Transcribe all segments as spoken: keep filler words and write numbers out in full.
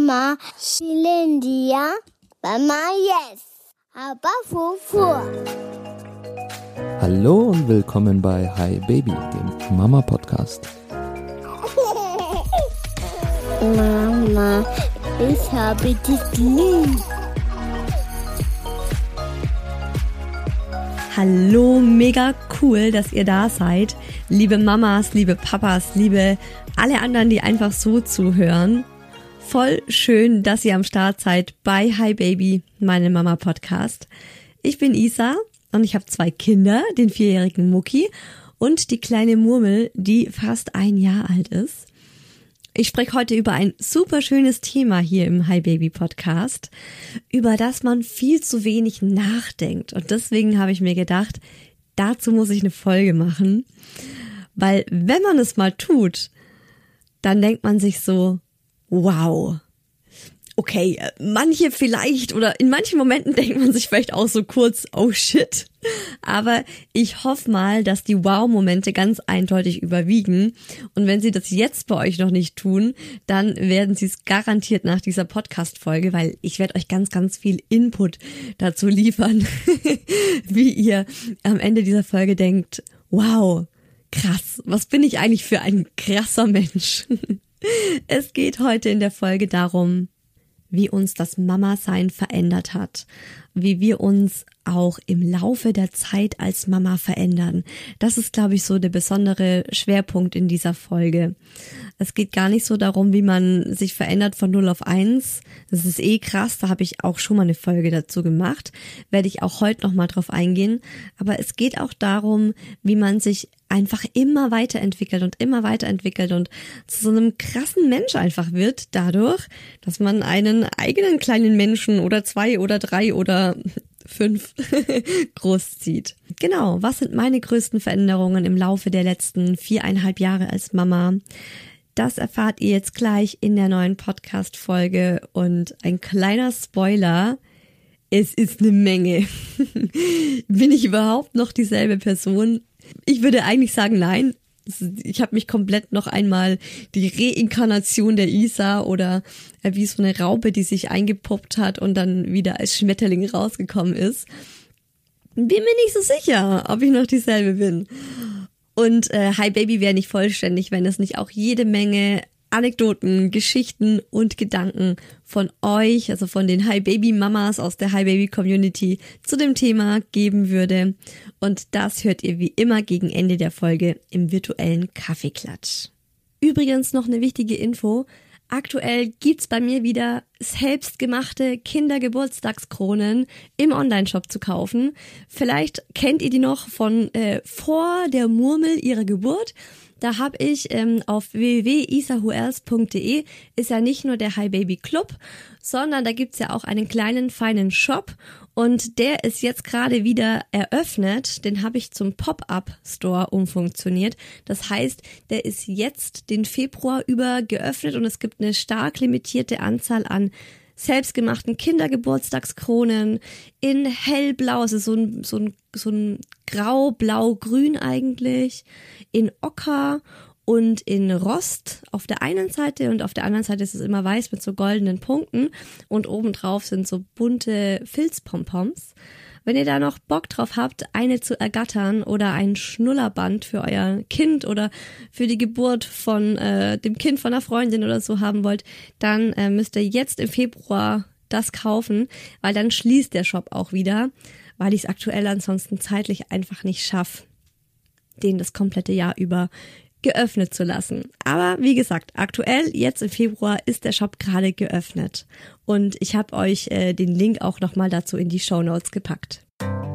Mama Shilindia, Mama Yes, aber Fufu. Hallo und willkommen bei Hi Baby, dem Mama-Podcast. Mama, ich habe dich lieb. Hallo, mega cool, dass ihr da seid. Liebe Mamas, liebe Papas, liebe alle anderen, die einfach so zuhören. Voll schön, dass ihr am Start seid bei Hi Baby, meinem Mama-Podcast. Ich bin Isa und ich habe zwei Kinder, den vierjährigen Mucki und die kleine Murmel, die fast ein Jahr alt ist. Ich spreche heute über ein super schönes Thema hier im Hi Baby Podcast, über das man viel zu wenig nachdenkt. Und deswegen habe ich mir gedacht, dazu muss ich eine Folge machen, weil wenn man es mal tut, dann denkt man sich so, wow. Okay, manche vielleicht oder in manchen Momenten denkt man sich vielleicht auch so kurz, oh shit. Aber ich hoffe mal, dass die Wow-Momente ganz eindeutig überwiegen. Und wenn sie das jetzt bei euch noch nicht tun, dann werden sie es garantiert nach dieser Podcast-Folge, weil ich werde euch ganz, ganz viel Input dazu liefern, wie ihr am Ende dieser Folge denkt, wow, krass, was bin ich eigentlich für ein krasser Mensch? Es geht heute in der Folge darum, wie uns das Mama-Sein verändert hat, wie wir uns auch im Laufe der Zeit als Mama verändern. Das ist, glaube ich, so der besondere Schwerpunkt in dieser Folge. Es geht gar nicht so darum, wie man sich verändert von null auf eins. Das ist eh krass, da habe ich auch schon mal eine Folge dazu gemacht. Werde ich auch heute nochmal drauf eingehen. Aber es geht auch darum, wie man sich einfach immer weiterentwickelt und immer weiterentwickelt und zu so einem krassen Mensch einfach wird dadurch, dass man einen eigenen kleinen Menschen oder zwei oder drei oder fünf großzieht. Genau, was sind meine größten Veränderungen im Laufe der letzten viereinhalb Jahre als Mama? Das erfahrt ihr jetzt gleich in der neuen Podcast-Folge und ein kleiner Spoiler, es ist eine Menge. Bin ich überhaupt noch dieselbe Person? Ich würde eigentlich sagen, nein. Ich habe mich komplett noch einmal die Reinkarnation der Isa oder wie so eine Raupe, die sich eingepuppt hat und dann wieder als Schmetterling rausgekommen ist. Bin mir nicht so sicher, ob ich noch dieselbe bin. Und äh, Hi Baby wäre nicht vollständig, wenn es nicht auch jede Menge Anekdoten, Geschichten und Gedanken von euch, also von den Hi Baby Mamas aus der Hi Baby Community zu dem Thema geben würde. Und das hört ihr wie immer gegen Ende der Folge im virtuellen Kaffeeklatsch. Übrigens noch eine wichtige Info. Aktuell gibt's bei mir wieder selbstgemachte Kindergeburtstagskronen im Onlineshop zu kaufen. Vielleicht kennt ihr die noch von äh, vor der Murmel ihrer Geburt. Da habe ich ähm, auf w w w punkt isahuers punkt de ist ja nicht nur der Hi Baby Club, sondern da gibt's ja auch einen kleinen, feinen Shop und der ist jetzt gerade wieder eröffnet. Den habe ich zum Pop-Up-Store umfunktioniert. Das heißt, der ist jetzt den Februar über geöffnet und es gibt eine stark limitierte Anzahl an selbstgemachten Kindergeburtstagskronen in hellblau, also so ein, so ein, so ein grau, blau, grün eigentlich, in Ocker und in Rost auf der einen Seite und auf der anderen Seite ist es immer weiß mit so goldenen Punkten und obendrauf sind so bunte Filzpompons. Wenn ihr da noch Bock drauf habt, eine zu ergattern oder ein Schnullerband für euer Kind oder für die Geburt von äh, dem Kind von einer Freundin oder so haben wollt, dann äh, müsst ihr jetzt im Februar das kaufen, weil dann schließt der Shop auch wieder, weil ich es aktuell ansonsten zeitlich einfach nicht schaffe, den das komplette Jahr über geöffnet zu lassen. Aber wie gesagt, aktuell, jetzt im Februar, ist der Shop gerade geöffnet. Und ich habe euch äh, den Link auch nochmal dazu in die Shownotes gepackt.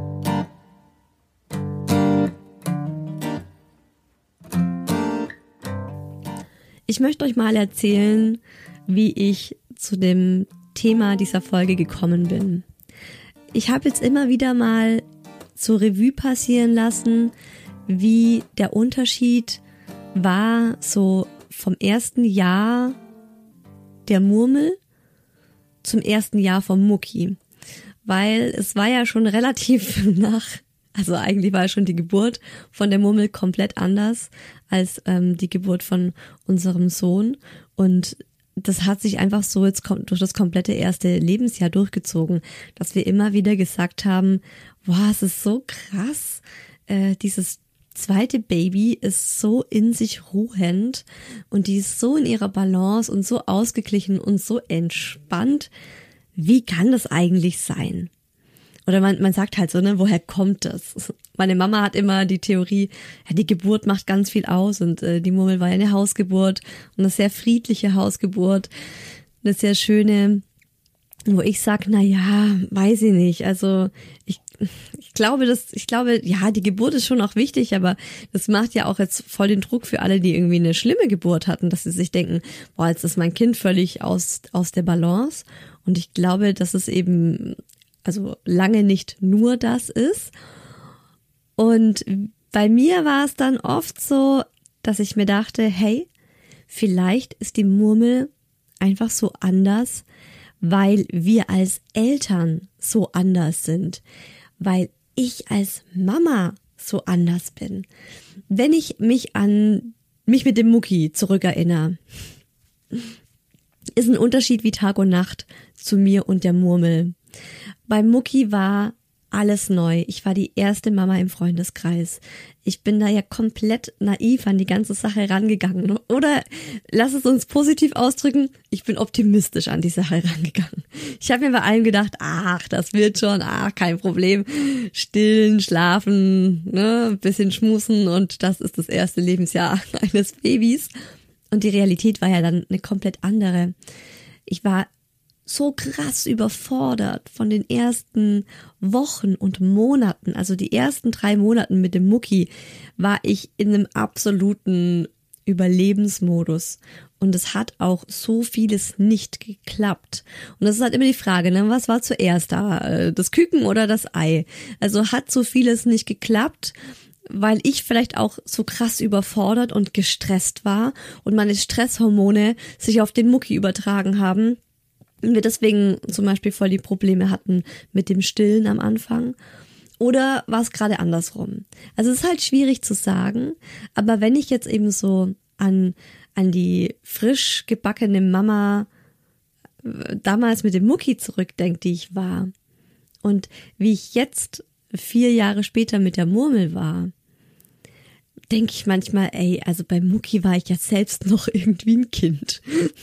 Ich möchte euch mal erzählen, wie ich zu dem Thema dieser Folge gekommen bin. Ich habe jetzt immer wieder mal zur Revue passieren lassen, wie der Unterschied war so vom ersten Jahr der Murmel zum ersten Jahr vom Mucki. Weil es war ja schon relativ nach, also eigentlich war schon die Geburt von der Murmel komplett anders als ähm, die Geburt von unserem Sohn. Und das hat sich einfach so jetzt durch das komplette erste Lebensjahr durchgezogen, dass wir immer wieder gesagt haben, wow, es ist so krass, äh, dieses zweite Baby ist so in sich ruhend und die ist so in ihrer Balance und so ausgeglichen und so entspannt. Wie kann das eigentlich sein? Oder man, man sagt halt so, ne, woher kommt das? Meine Mama hat immer die Theorie, ja, die Geburt macht ganz viel aus und äh, die Murmel war ja eine Hausgeburt und eine sehr friedliche Hausgeburt, eine sehr schöne, wo ich sag, na ja, weiß ich nicht. Also ich, ich glaube, dass ich glaube, ja, die Geburt ist schon auch wichtig, aber das macht ja auch jetzt voll den Druck für alle, die irgendwie eine schlimme Geburt hatten, dass sie sich denken, boah, jetzt ist mein Kind völlig aus aus der Balance. Und ich glaube, dass es eben also lange nicht nur das ist. Und bei mir war es dann oft so, dass ich mir dachte, hey, vielleicht ist die Murmel einfach so anders, weil wir als Eltern so anders sind, weil ich als Mama so anders bin. Wenn ich mich an mich mit dem Mucki zurückerinnere, ist ein Unterschied wie Tag und Nacht zu mir und der Murmel. Beim Mucki war alles neu. Ich war die erste Mama im Freundeskreis. Ich bin da ja komplett naiv an die ganze Sache rangegangen. Oder lass es uns positiv ausdrücken, ich bin optimistisch an die Sache rangegangen. Ich habe mir bei allem gedacht, ach, das wird schon, ach, kein Problem. Stillen, schlafen, ne, ein bisschen schmusen und das ist das erste Lebensjahr eines Babys. Und die Realität war ja dann eine komplett andere. Ich war so krass überfordert von den ersten Wochen und Monaten, also die ersten drei Monaten mit dem Mucki, war ich in einem absoluten Überlebensmodus. Und es hat auch so vieles nicht geklappt. Und das ist halt immer die Frage, ne, was war zuerst da? Das Küken oder das Ei? Also hat so vieles nicht geklappt, weil ich vielleicht auch so krass überfordert und gestresst war und meine Stresshormone sich auf den Mucki übertragen haben. Und wir deswegen zum Beispiel voll die Probleme hatten mit dem Stillen am Anfang. Oder war es gerade andersrum? Also es ist halt schwierig zu sagen, aber wenn ich jetzt eben so an, an die frisch gebackene Mama damals mit dem Mucki zurückdenke, die ich war, und wie ich jetzt vier Jahre später mit der Murmel war, denke ich manchmal, ey, also beim Mucki war ich ja selbst noch irgendwie ein Kind.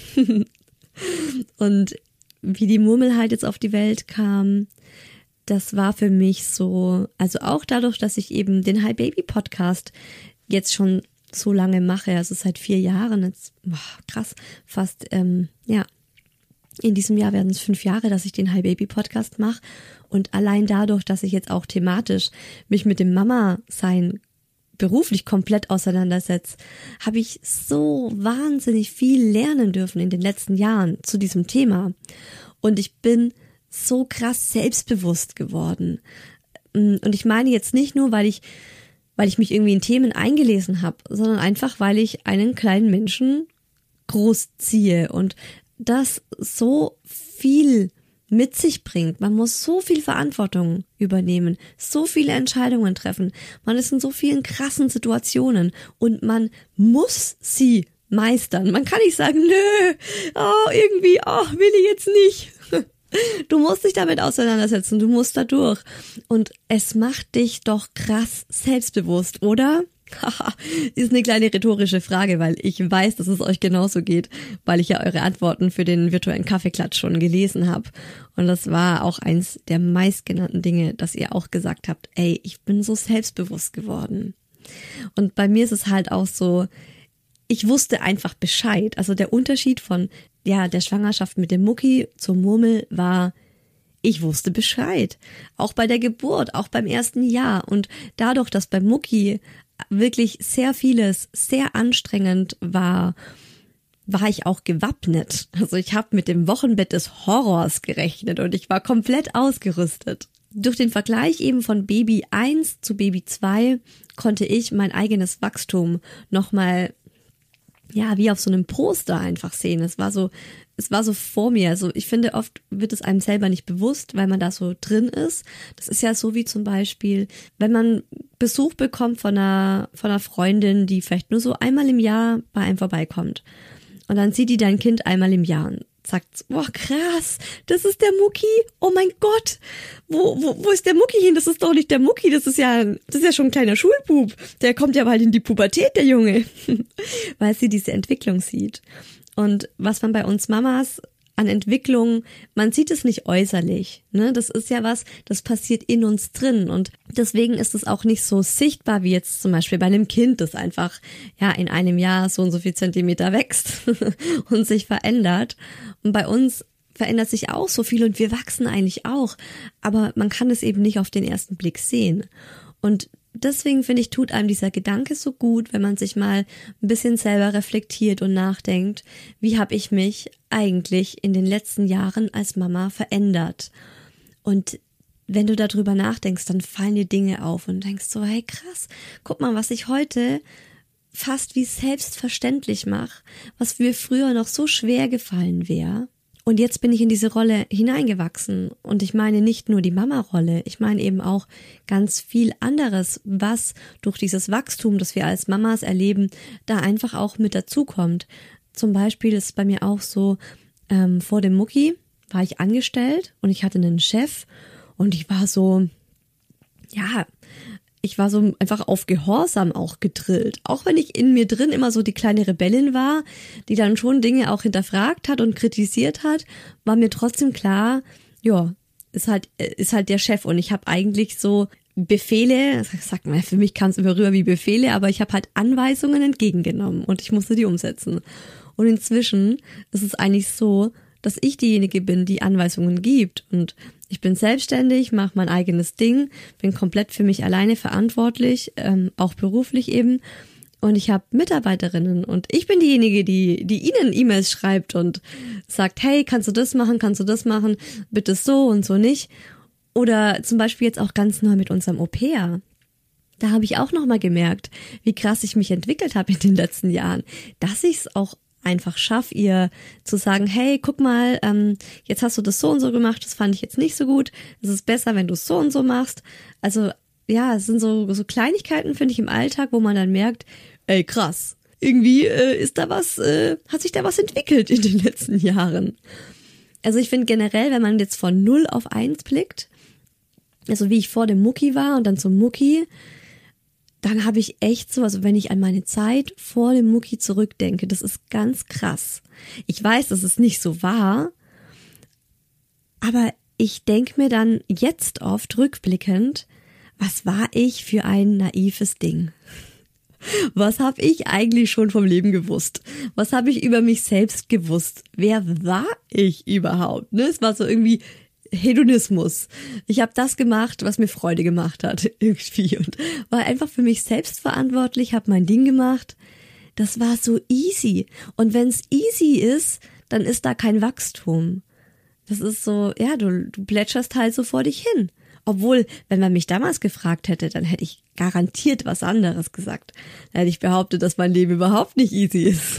Und wie die Murmel halt jetzt auf die Welt kam, das war für mich so, also auch dadurch, dass ich eben den Hi Baby Podcast jetzt schon so lange mache, also seit vier Jahren, jetzt, boah, krass, fast, ähm, ja, in diesem Jahr werden es fünf Jahre, dass ich den Hi Baby Podcast mache, und allein dadurch, dass ich jetzt auch thematisch mich mit dem Mama-Sein beruflich komplett auseinandersetzt, habe ich so wahnsinnig viel lernen dürfen in den letzten Jahren zu diesem Thema. Und ich bin so krass selbstbewusst geworden. Und ich meine jetzt nicht nur, weil ich, weil ich mich irgendwie in Themen eingelesen habe, sondern einfach, weil ich einen kleinen Menschen großziehe und das so viel mit sich bringt. Man muss so viel Verantwortung übernehmen, so viele Entscheidungen treffen. Man ist in so vielen krassen Situationen und man muss sie meistern. Man kann nicht sagen, nö, oh, irgendwie, oh, will ich jetzt nicht. Du musst dich damit auseinandersetzen, du musst da durch. Und es macht dich doch krass selbstbewusst, oder? Ist eine kleine rhetorische Frage, weil ich weiß, dass es euch genauso geht, weil ich ja eure Antworten für den virtuellen Kaffeeklatsch schon gelesen habe. Und das war auch eins der meistgenannten Dinge, dass ihr auch gesagt habt, ey, ich bin so selbstbewusst geworden. Und bei mir ist es halt auch so, ich wusste einfach Bescheid. Also der Unterschied von ja der Schwangerschaft mit dem Mucki zur Murmel war, ich wusste Bescheid. Auch bei der Geburt, auch beim ersten Jahr. Und dadurch, dass beim Mucki wirklich sehr vieles sehr anstrengend war, war ich auch gewappnet. Also ich habe mit dem Wochenbett des Horrors gerechnet und ich war komplett ausgerüstet. Durch den Vergleich eben von Baby eins zu Baby zwei konnte ich mein eigenes Wachstum nochmal, ja, wie auf so einem Poster einfach sehen. Es war so, es war so vor mir. Also ich finde, oft wird es einem selber nicht bewusst, weil man da so drin ist. Das ist ja so wie zum Beispiel, wenn man Besuch bekommt von einer, von einer Freundin, die vielleicht nur so einmal im Jahr bei einem vorbeikommt. Und dann sieht die dein Kind einmal im Jahr und sagt, boah, krass, das ist der Mucki, oh mein Gott, wo, wo, wo ist der Mucki hin? Das ist doch nicht der Mucki, das ist ja, das ist ja schon ein kleiner Schulbub, der kommt ja bald in die Pubertät, der Junge, weil sie diese Entwicklung sieht. Und was man bei uns Mamas an Entwicklung, man sieht es nicht äußerlich, ne? Das ist ja was, das passiert in uns drin und deswegen ist es auch nicht so sichtbar wie jetzt zum Beispiel bei einem Kind, das einfach ja in einem Jahr so und so viel Zentimeter wächst und sich verändert. Und bei uns verändert sich auch so viel und wir wachsen eigentlich auch, aber man kann es eben nicht auf den ersten Blick sehen. Und deswegen finde ich, tut einem dieser Gedanke so gut, wenn man sich mal ein bisschen selber reflektiert und nachdenkt, wie habe ich mich eigentlich in den letzten Jahren als Mama verändert? Und wenn du darüber nachdenkst, dann fallen dir Dinge auf und denkst so, hey krass, guck mal, was ich heute fast wie selbstverständlich mache, was mir früher noch so schwer gefallen wäre. Und jetzt bin ich in diese Rolle hineingewachsen. Und ich meine nicht nur die Mama-Rolle, ich meine eben auch ganz viel anderes, was durch dieses Wachstum, das wir als Mamas erleben, da einfach auch mit dazukommt. Zum Beispiel ist es bei mir auch so, ähm, vor dem Mucki war ich angestellt und ich hatte einen Chef und ich war so, ja, ich war so einfach auf Gehorsam auch gedrillt. Auch wenn ich in mir drin immer so die kleine Rebellin war, die dann schon Dinge auch hinterfragt hat und kritisiert hat, war mir trotzdem klar, ja, ist halt ist halt der Chef und ich habe eigentlich so Befehle, sagt man, für mich kam es immer rüber wie Befehle, aber ich habe halt Anweisungen entgegengenommen und ich musste die umsetzen. Und inzwischen ist es eigentlich so, dass ich diejenige bin, die Anweisungen gibt und ich bin selbstständig, mache mein eigenes Ding, bin komplett für mich alleine verantwortlich, ähm, auch beruflich eben und ich habe Mitarbeiterinnen und ich bin diejenige, die die ihnen E-Mails schreibt und sagt, hey, kannst du das machen, kannst du das machen, bitte so und so nicht. Oder zum Beispiel jetzt auch ganz neu mit unserem Au-pair. Da habe ich auch nochmal gemerkt, wie krass ich mich entwickelt habe in den letzten Jahren, dass ich es auch einfach schaff, ihr zu sagen, hey, guck mal, ähm, jetzt hast du das so und so gemacht, das fand ich jetzt nicht so gut, es ist besser, wenn du es so und so machst. Also ja, es sind so, so Kleinigkeiten, finde ich, im Alltag, wo man dann merkt, ey, krass, irgendwie äh, ist da was, äh, hat sich da was entwickelt in den letzten Jahren. Also ich finde generell, wenn man jetzt von null auf eins blickt, also wie ich vor dem Mucki war und dann zum Mucki, dann habe ich echt so, also wenn ich an meine Zeit vor dem Mucki zurückdenke, das ist ganz krass. Ich weiß, dass es nicht so war, aber ich denke mir dann jetzt oft rückblickend, was war ich für ein naives Ding? Was habe ich eigentlich schon vom Leben gewusst? Was habe ich über mich selbst gewusst? Wer war ich überhaupt? Ne? Es war so irgendwie Hedonismus. Ich habe das gemacht, was mir Freude gemacht hat irgendwie und war einfach für mich selbst verantwortlich, habe mein Ding gemacht. Das war so easy. Und wenn es easy ist, dann ist da kein Wachstum. Das ist so, ja, du, du plätscherst halt so vor dich hin. Obwohl, wenn man mich damals gefragt hätte, dann hätte ich garantiert was anderes gesagt. Dann hätte ich behauptet, dass mein Leben überhaupt nicht easy ist.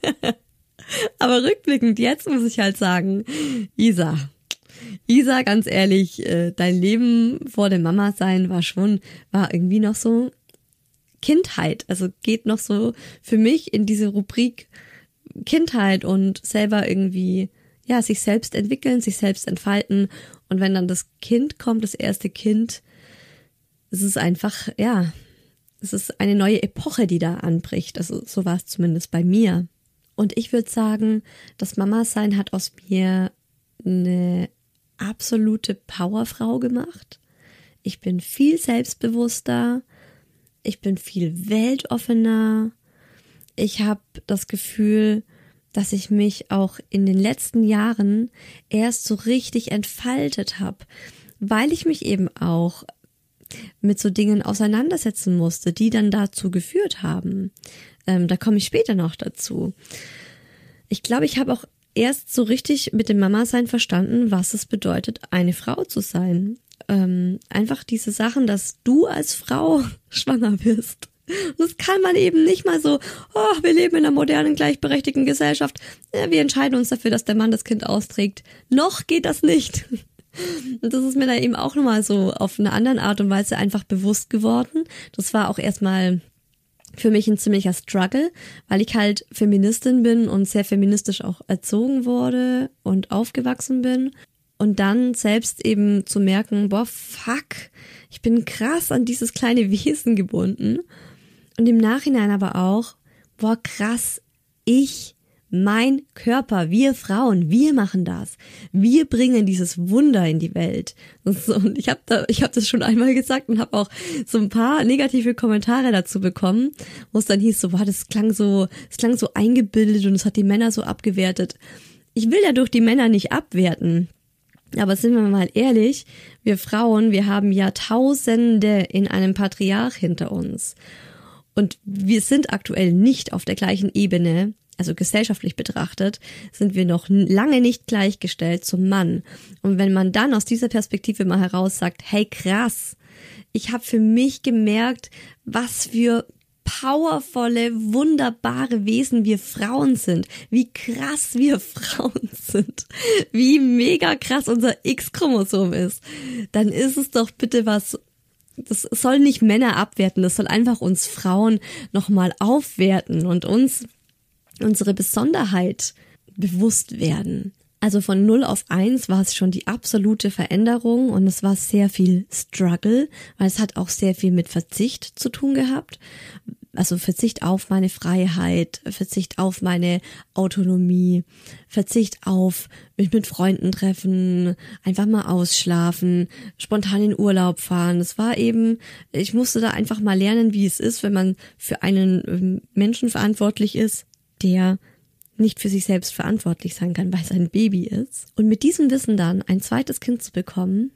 Aber rückblickend jetzt muss ich halt sagen, Isa, Isa, ganz ehrlich, dein Leben vor dem Mama-Sein war schon, war irgendwie noch so Kindheit. Also geht noch so für mich in diese Rubrik Kindheit und selber irgendwie, ja, sich selbst entwickeln, sich selbst entfalten. Und wenn dann das Kind kommt, das erste Kind, es ist einfach, ja, es ist eine neue Epoche, die da anbricht. Also so war es zumindest bei mir. Und ich würde sagen, das Mama-Sein hat aus mir eine absolute Powerfrau gemacht. Ich bin viel selbstbewusster, ich bin viel weltoffener. Ich habe das Gefühl, dass ich mich auch in den letzten Jahren erst so richtig entfaltet habe, weil ich mich eben auch mit so Dingen auseinandersetzen musste, die dann dazu geführt haben. Ähm, da komme ich später noch dazu. Ich glaube, ich habe auch erst so richtig mit dem Mama-Sein verstanden, was es bedeutet, eine Frau zu sein. Ähm, einfach diese Sachen, dass du als Frau schwanger wirst. Und das kann man eben nicht mal so, oh, wir leben in einer modernen, gleichberechtigten Gesellschaft. Ja, wir entscheiden uns dafür, dass der Mann das Kind austrägt. Noch geht das nicht. Und das ist mir da eben auch nochmal so auf eine andere Art und Weise einfach bewusst geworden. Das war auch erstmal für mich ein ziemlicher Struggle, weil ich halt Feministin bin und sehr feministisch auch erzogen wurde und aufgewachsen bin. Und dann selbst eben zu merken, boah, fuck, ich bin krass an dieses kleine Wesen gebunden. Und im Nachhinein aber auch, boah, krass, ich, mein Körper, wir Frauen, wir machen das. Wir bringen dieses Wunder in die Welt. Und ich habe da, ich habe das schon einmal gesagt und habe auch so ein paar negative Kommentare dazu bekommen, wo es dann hieß, so, boah, das klang so, das klang so eingebildet und es hat die Männer so abgewertet. Ich will dadurch die Männer nicht abwerten. Aber sind wir mal ehrlich, wir Frauen, wir haben Jahrtausende in einem Patriarch hinter uns. Und wir sind aktuell nicht auf der gleichen Ebene, also gesellschaftlich betrachtet, sind wir noch lange nicht gleichgestellt zum Mann. Und wenn man dann aus dieser Perspektive mal heraus sagt, hey krass, ich habe für mich gemerkt, was für powervolle, wunderbare Wesen wir Frauen sind, wie krass wir Frauen sind, wie mega krass unser X-Chromosom ist, dann ist es doch bitte was, das soll nicht Männer abwerten, das soll einfach uns Frauen nochmal aufwerten und uns unsere Besonderheit bewusst werden. Also von null auf eins war es schon die absolute Veränderung und es war sehr viel Struggle, weil es hat auch sehr viel mit Verzicht zu tun gehabt. Also Verzicht auf meine Freiheit, Verzicht auf meine Autonomie, Verzicht auf mich mit Freunden treffen, einfach mal ausschlafen, spontan in Urlaub fahren. Das war eben, ich musste da einfach mal lernen, wie es ist, wenn man für einen Menschen verantwortlich ist, der nicht für sich selbst verantwortlich sein kann, weil es ein Baby ist. Und mit diesem Wissen dann ein zweites Kind zu bekommen,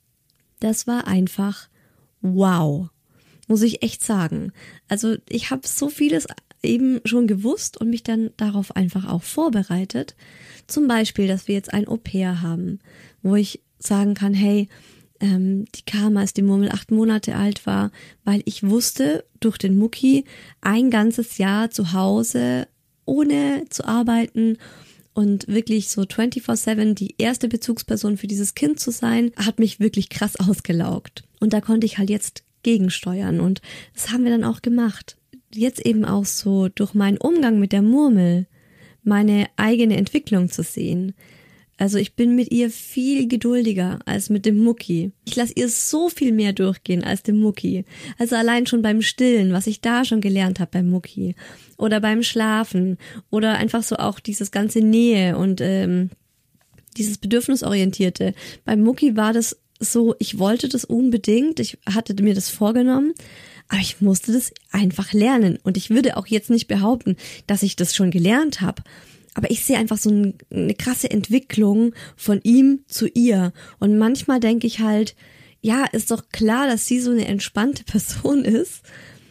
das war einfach wow, muss ich echt sagen. Also ich habe so vieles eben schon gewusst und mich dann darauf einfach auch vorbereitet. Zum Beispiel, dass wir jetzt ein Au-pair haben, wo ich sagen kann, hey, ähm, die kam, als die Murmel acht Monate alt war, weil ich wusste, durch den Mucki ein ganzes Jahr zu Hause ohne zu arbeiten und wirklich so vierundzwanzig sieben die erste Bezugsperson für dieses Kind zu sein, hat mich wirklich krass ausgelaugt. Und da konnte ich halt jetzt gegensteuern und das haben wir dann auch gemacht. Jetzt eben auch so durch meinen Umgang mit der Murmel meine eigene Entwicklung zu sehen. Also ich bin mit ihr viel geduldiger als mit dem Mucki. Ich lasse ihr so viel mehr durchgehen als dem Mucki. Also allein schon beim Stillen, was ich da schon gelernt habe beim Mucki. Oder beim Schlafen. Oder einfach so auch dieses ganze Nähe und ähm, dieses Bedürfnisorientierte. Beim Mucki war das so, ich wollte das unbedingt. Ich hatte mir das vorgenommen. Aber ich musste das einfach lernen. Und ich würde auch jetzt nicht behaupten, dass ich das schon gelernt habe. Aber ich sehe einfach so eine krasse Entwicklung von ihm zu ihr. Und manchmal denke ich halt, ja, ist doch klar, dass sie so eine entspannte Person ist,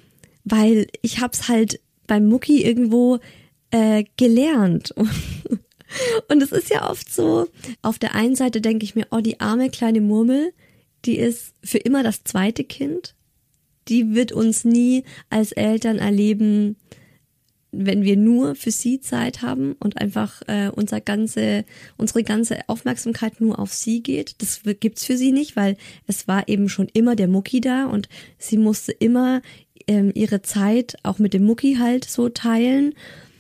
weil ich hab's halt beim Mucki irgendwo äh, gelernt. Und es ist ja oft so, auf der einen Seite denke ich mir, oh, die arme kleine Murmel, die ist für immer das zweite Kind. Die wird uns nie als Eltern erleben, wenn wir nur für sie Zeit haben und einfach äh, unser ganze, unsere ganze Aufmerksamkeit nur auf sie geht. Das gibt's für sie nicht, weil es war eben schon immer der Mucki da und sie musste immer ähm, ihre Zeit auch mit dem Mucki halt so teilen.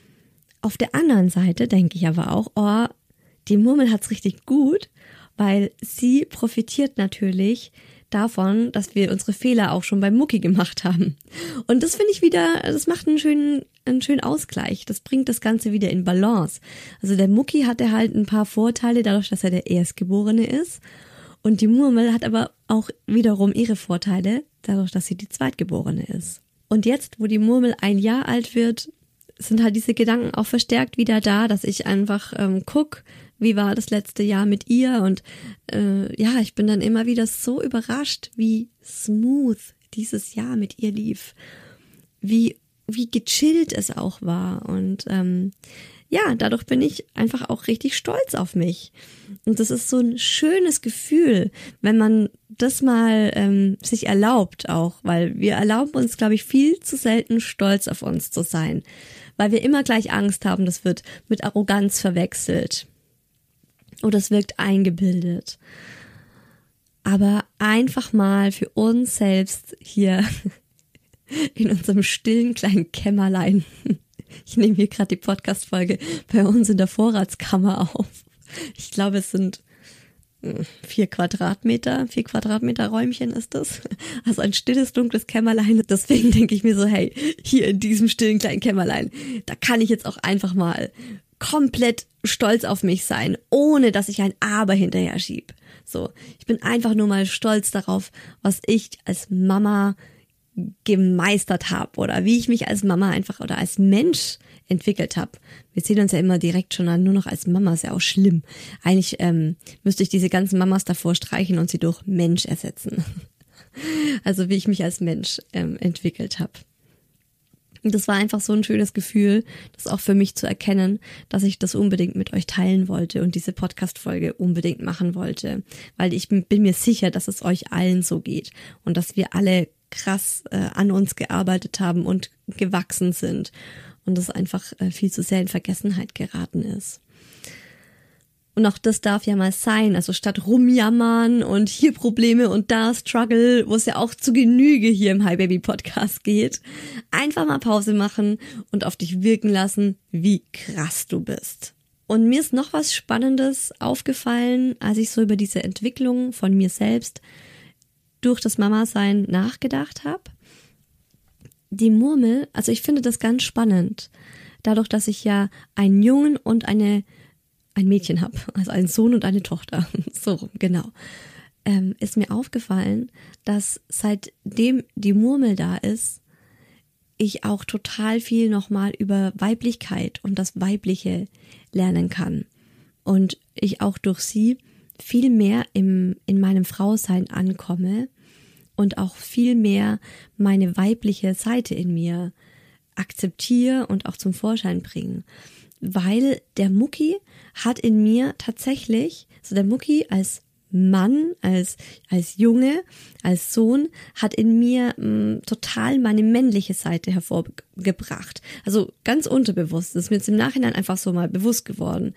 Auf der anderen Seite denke ich aber auch, oh, die Murmel hat's richtig gut, weil sie profitiert natürlich davon, dass wir unsere Fehler auch schon beim Mucki gemacht haben. Und das finde ich wieder, das macht einen schönen, einen schönen Ausgleich. Das bringt das Ganze wieder in Balance. Also der Mucki hatte halt ein paar Vorteile, dadurch, dass er der Erstgeborene ist. Und die Murmel hat aber auch wiederum ihre Vorteile, dadurch, dass sie die Zweitgeborene ist. Und jetzt, wo die Murmel ein Jahr alt wird, sind halt diese Gedanken auch verstärkt wieder da, dass ich einfach ähm, guck, wie war das letzte Jahr mit ihr und äh, ja, ich bin dann immer wieder so überrascht, wie smooth dieses Jahr mit ihr lief, wie wie gechillt es auch war und ähm, ja, dadurch bin ich einfach auch richtig stolz auf mich und das ist so ein schönes Gefühl, wenn man das mal ähm, sich erlaubt auch, weil wir erlauben uns, glaube ich, viel zu selten stolz auf uns zu sein, weil wir immer gleich Angst haben, das wird mit Arroganz verwechselt. Oder es wirkt eingebildet. Aber einfach mal für uns selbst hier in unserem stillen kleinen Kämmerlein. Ich nehme hier gerade die Podcast-Folge bei uns in der Vorratskammer auf. Ich glaube, es sind vier Quadratmeter, vier Quadratmeter Räumchen ist das. Also ein stilles, dunkles Kämmerlein. Deswegen denke ich mir so, hey, hier in diesem stillen kleinen Kämmerlein, da kann ich jetzt auch einfach mal komplett stolz auf mich sein, ohne dass ich ein Aber hinterher schieb. So, ich bin einfach nur mal stolz darauf, was ich als Mama gemeistert habe oder wie ich mich als Mama einfach oder als Mensch entwickelt habe. Wir sehen uns ja immer direkt schon an, nur noch als Mama, ist ja auch schlimm. Eigentlich ähm, müsste ich diese ganzen Mamas davor streichen und sie durch Mensch ersetzen. Also wie ich mich als Mensch ähm, entwickelt habe. Und das war einfach so ein schönes Gefühl, das auch für mich zu erkennen, dass ich das unbedingt mit euch teilen wollte und diese Podcast-Folge unbedingt machen wollte. Weil ich bin, bin mir sicher, dass es euch allen so geht und dass wir alle krass äh, an uns gearbeitet haben und gewachsen sind und das einfach äh, viel zu sehr in Vergessenheit geraten ist. Und auch das darf ja mal sein, also statt rumjammern und hier Probleme und da Struggle, wo es ja auch zu Genüge hier im Hi Baby Podcast geht, einfach mal Pause machen und auf dich wirken lassen, wie krass du bist. Und mir ist noch was Spannendes aufgefallen, als ich so über diese Entwicklung von mir selbst durch das Mama-Sein nachgedacht habe. Die Murmel, also ich finde das ganz spannend, dadurch, dass ich ja einen Jungen und eine ein Mädchen habe, also einen Sohn und eine Tochter, so rum, genau, ähm, ist mir aufgefallen, dass seitdem die Murmel da ist, ich auch total viel nochmal über Weiblichkeit und das Weibliche lernen kann und ich auch durch sie viel mehr im, in meinem Frausein ankomme und auch viel mehr meine weibliche Seite in mir akzeptiere und auch zum Vorschein bringe. Weil der Mucki hat in mir tatsächlich, so der Mucki als Mann, als als Junge, als Sohn, hat in mir mh, total meine männliche Seite hervorgebracht. Also ganz unterbewusst, das ist mir jetzt im Nachhinein einfach so mal bewusst geworden.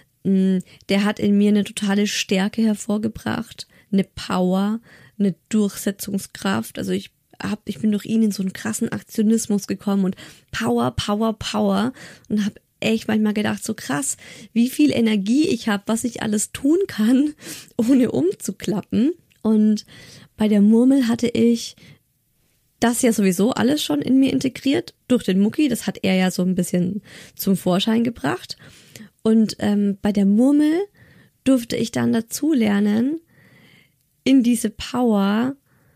Der hat in mir eine totale Stärke hervorgebracht, eine Power, eine Durchsetzungskraft. Also ich hab, ich bin durch ihn in so einen krassen Aktionismus gekommen und Power, Power, Power und habe echt manchmal gedacht, so krass, wie viel Energie ich habe, was ich alles tun kann, ohne umzuklappen. Und bei der Murmel hatte ich das ja sowieso alles schon in mir integriert durch den Mucki. Das hat er ja so ein bisschen zum Vorschein gebracht. Und ähm, bei der Murmel durfte ich dann dazu lernen, in diese Power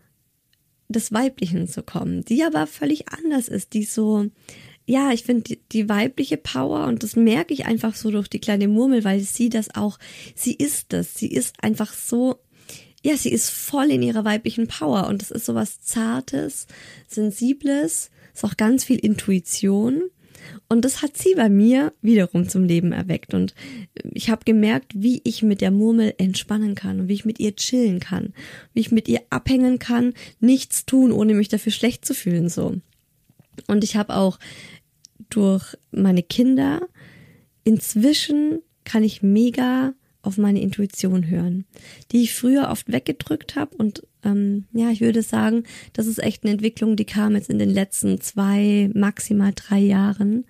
des Weiblichen zu kommen, die aber völlig anders ist, die so, ja, ich finde die, die weibliche Power, und das merke ich einfach so durch die kleine Murmel, weil sie das auch, sie ist das, sie ist einfach so, ja, sie ist voll in ihrer weiblichen Power und das ist so was Zartes, Sensibles, ist auch ganz viel Intuition. Und das hat sie bei mir wiederum zum Leben erweckt. Und ich habe gemerkt, wie ich mit der Murmel entspannen kann und wie ich mit ihr chillen kann, wie ich mit ihr abhängen kann, nichts tun, ohne mich dafür schlecht zu fühlen, so. Und ich habe auch durch meine Kinder, inzwischen kann ich mega auf meine Intuition hören, die ich früher oft weggedrückt habe. Und ähm, ja, ich würde sagen, das ist echt eine Entwicklung, die kam jetzt in den letzten zwei, maximal drei Jahren.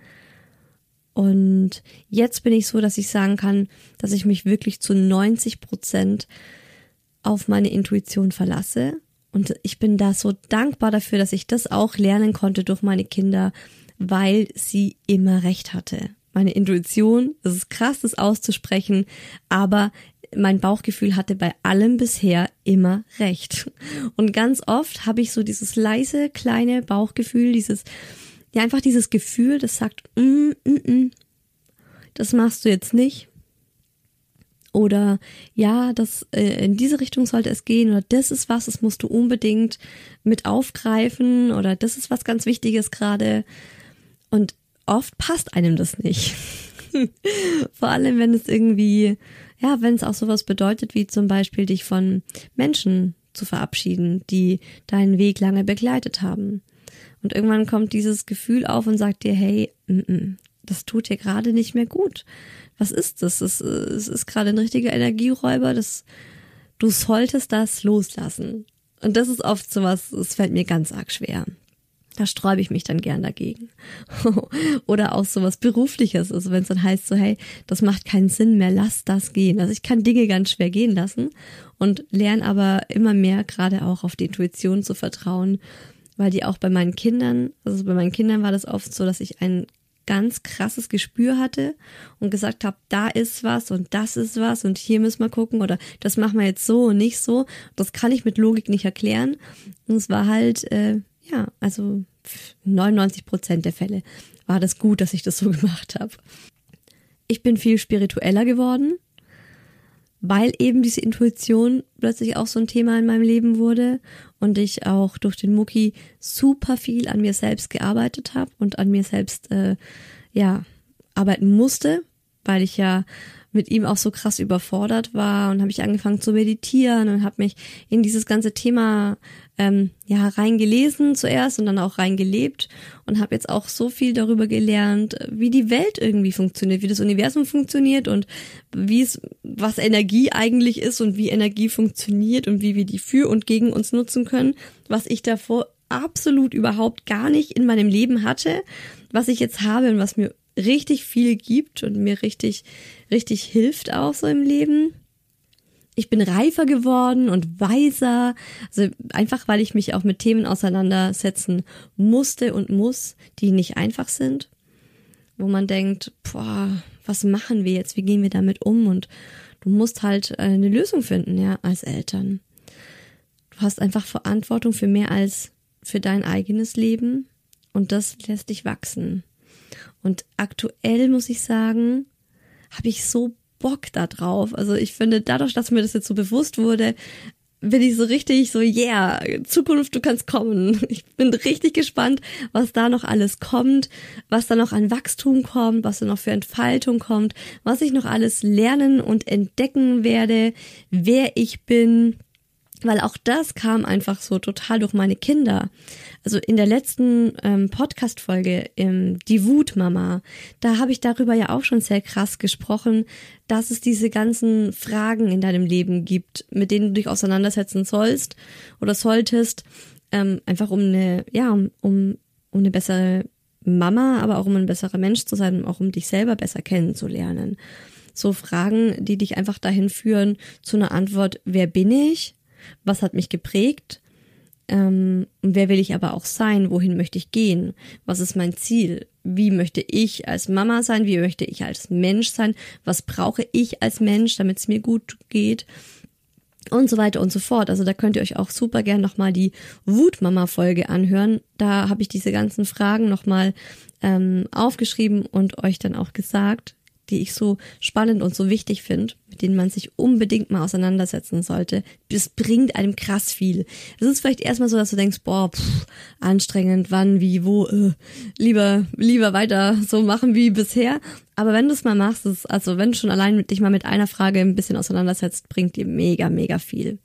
Und jetzt bin ich so, dass ich sagen kann, dass ich mich wirklich zu neunzig Prozent auf meine Intuition verlasse. Und ich bin da so dankbar dafür, dass ich das auch lernen konnte durch meine Kinder, weil sie immer recht hatte. Meine Intuition, das ist krass, das auszusprechen, aber mein Bauchgefühl hatte bei allem bisher immer recht. Und ganz oft habe ich so dieses leise, kleine Bauchgefühl, dieses, ja einfach dieses Gefühl, das sagt, mm, mm, mm, das machst du jetzt nicht. Oder ja, das äh, in diese Richtung sollte es gehen, oder das ist was, das musst du unbedingt mit aufgreifen, oder das ist was ganz Wichtiges gerade. Und oft passt einem das nicht. Vor allem, wenn es irgendwie, ja, wenn es auch sowas bedeutet, wie zum Beispiel dich von Menschen zu verabschieden, die deinen Weg lange begleitet haben. Und irgendwann kommt dieses Gefühl auf und sagt dir, hey, m -m, das tut dir gerade nicht mehr gut. Was ist das? Es ist, ist gerade ein richtiger Energieräuber. Das, du solltest das loslassen. Und das ist oft sowas, es fällt mir ganz arg schwer. Da sträube ich mich dann gern dagegen. Oder auch sowas Berufliches, also wenn es dann heißt so, hey, das macht keinen Sinn mehr, lass das gehen. Also ich kann Dinge ganz schwer gehen lassen und lerne aber immer mehr gerade auch auf die Intuition zu vertrauen, weil die auch bei meinen Kindern, also bei meinen Kindern war das oft so, dass ich ein ganz krasses Gespür hatte und gesagt habe, da ist was und das ist was und hier müssen wir gucken oder das machen wir jetzt so und nicht so. Das kann ich mit Logik nicht erklären. Und es war halt, äh, ja, also neunundneunzig Prozent der Fälle war das gut, dass ich das so gemacht habe. Ich bin viel spiritueller geworden, weil eben diese Intuition plötzlich auch so ein Thema in meinem Leben wurde und ich auch durch den Mucki super viel an mir selbst gearbeitet habe und an mir selbst äh, ja arbeiten musste, weil ich ja mit ihm auch so krass überfordert war und habe ich angefangen zu meditieren und habe mich in dieses ganze Thema ähm, ja reingelesen zuerst und dann auch reingelebt und habe jetzt auch so viel darüber gelernt, wie die Welt irgendwie funktioniert, wie das Universum funktioniert und wie es, was Energie eigentlich ist und wie Energie funktioniert und wie wir die für und gegen uns nutzen können, was ich davor absolut überhaupt gar nicht in meinem Leben hatte, was ich jetzt habe und was mir richtig viel gibt und mir richtig, richtig hilft auch so im Leben. Ich bin reifer geworden und weiser, also einfach, weil ich mich auch mit Themen auseinandersetzen musste und muss, die nicht einfach sind, wo man denkt, boah, was machen wir jetzt, wie gehen wir damit um und du musst halt eine Lösung finden, ja, als Eltern. Du hast einfach Verantwortung für mehr als für dein eigenes Leben und das lässt dich wachsen. Und aktuell muss ich sagen, habe ich so Bock da drauf. Also ich finde, dadurch, dass mir das jetzt so bewusst wurde, bin ich so richtig so, yeah, Zukunft, du kannst kommen. Ich bin richtig gespannt, was da noch alles kommt, was da noch an Wachstum kommt, was da noch für Entfaltung kommt, was ich noch alles lernen und entdecken werde, wer ich bin. Weil auch das kam einfach so total durch meine Kinder. Also in der letzten ähm, Podcast-Folge, ähm, die Wutmama, da habe ich darüber ja auch schon sehr krass gesprochen, dass es diese ganzen Fragen in deinem Leben gibt, mit denen du dich auseinandersetzen sollst oder solltest, ähm, einfach um eine, ja, um, um, um eine bessere Mama, aber auch um ein besserer Mensch zu sein, auch um dich selber besser kennenzulernen. So Fragen, die dich einfach dahin führen zu einer Antwort, wer bin ich? Was hat mich geprägt? Ähm, wer will ich aber auch sein? Wohin möchte ich gehen? Was ist mein Ziel? Wie möchte ich als Mama sein? Wie möchte ich als Mensch sein? Was brauche ich als Mensch, damit es mir gut geht? Und so weiter und so fort. Also da könnt ihr euch auch super gern nochmal die Wutmama-Folge anhören. Da habe ich diese ganzen Fragen nochmal ähm, aufgeschrieben und euch dann auch gesagt, die ich so spannend und so wichtig finde, mit denen man sich unbedingt mal auseinandersetzen sollte. Das bringt einem krass viel. Es ist vielleicht erstmal so, dass du denkst, boah, pff, anstrengend, wann, wie, wo, äh, lieber lieber weiter so machen wie bisher. Aber wenn du es mal machst, ist, also wenn du schon allein mit dich mal mit einer Frage ein bisschen auseinandersetzt, bringt dir mega, mega viel.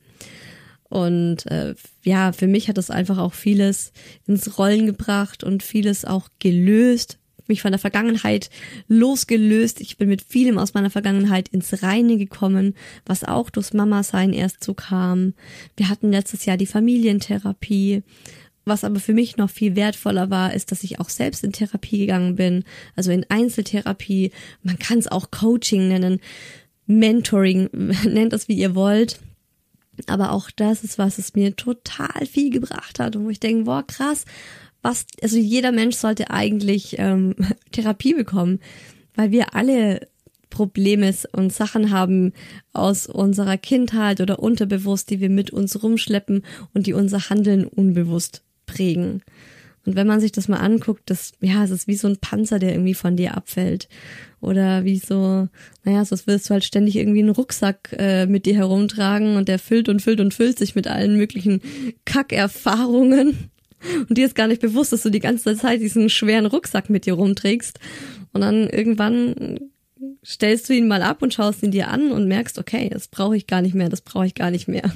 Und äh, ja, für mich hat das einfach auch vieles ins Rollen gebracht und vieles auch gelöst, mich von der Vergangenheit losgelöst. Ich bin mit vielem aus meiner Vergangenheit ins Reine gekommen, was auch durchs Mama-Sein erst so kam. Wir hatten letztes Jahr die Familientherapie. Was aber für mich noch viel wertvoller war, ist, dass ich auch selbst in Therapie gegangen bin, also in Einzeltherapie. Man kann es auch Coaching nennen, Mentoring, nennt das wie ihr wollt. Aber auch das ist, was es mir total viel gebracht hat und wo ich denke, boah, krass, was, also jeder Mensch sollte eigentlich ähm, Therapie bekommen, weil wir alle Probleme und Sachen haben aus unserer Kindheit oder unterbewusst, die wir mit uns rumschleppen und die unser Handeln unbewusst prägen. Und wenn man sich das mal anguckt, das, ja, es ist wie so ein Panzer, der irgendwie von dir abfällt. Oder wie so, naja, so willst du halt ständig irgendwie einen Rucksack äh, mit dir herumtragen und der füllt und füllt und füllt sich mit allen möglichen Kackerfahrungen. Und dir ist gar nicht bewusst, dass du die ganze Zeit diesen schweren Rucksack mit dir rumträgst. Und dann irgendwann stellst du ihn mal ab und schaust ihn dir an und merkst, okay, das brauche ich gar nicht mehr, das brauche ich gar nicht mehr.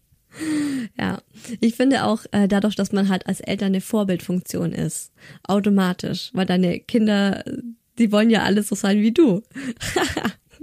Ja, ich finde auch äh, dadurch, dass man halt als Eltern eine Vorbildfunktion ist, automatisch, weil deine Kinder, die wollen ja alle so sein wie du.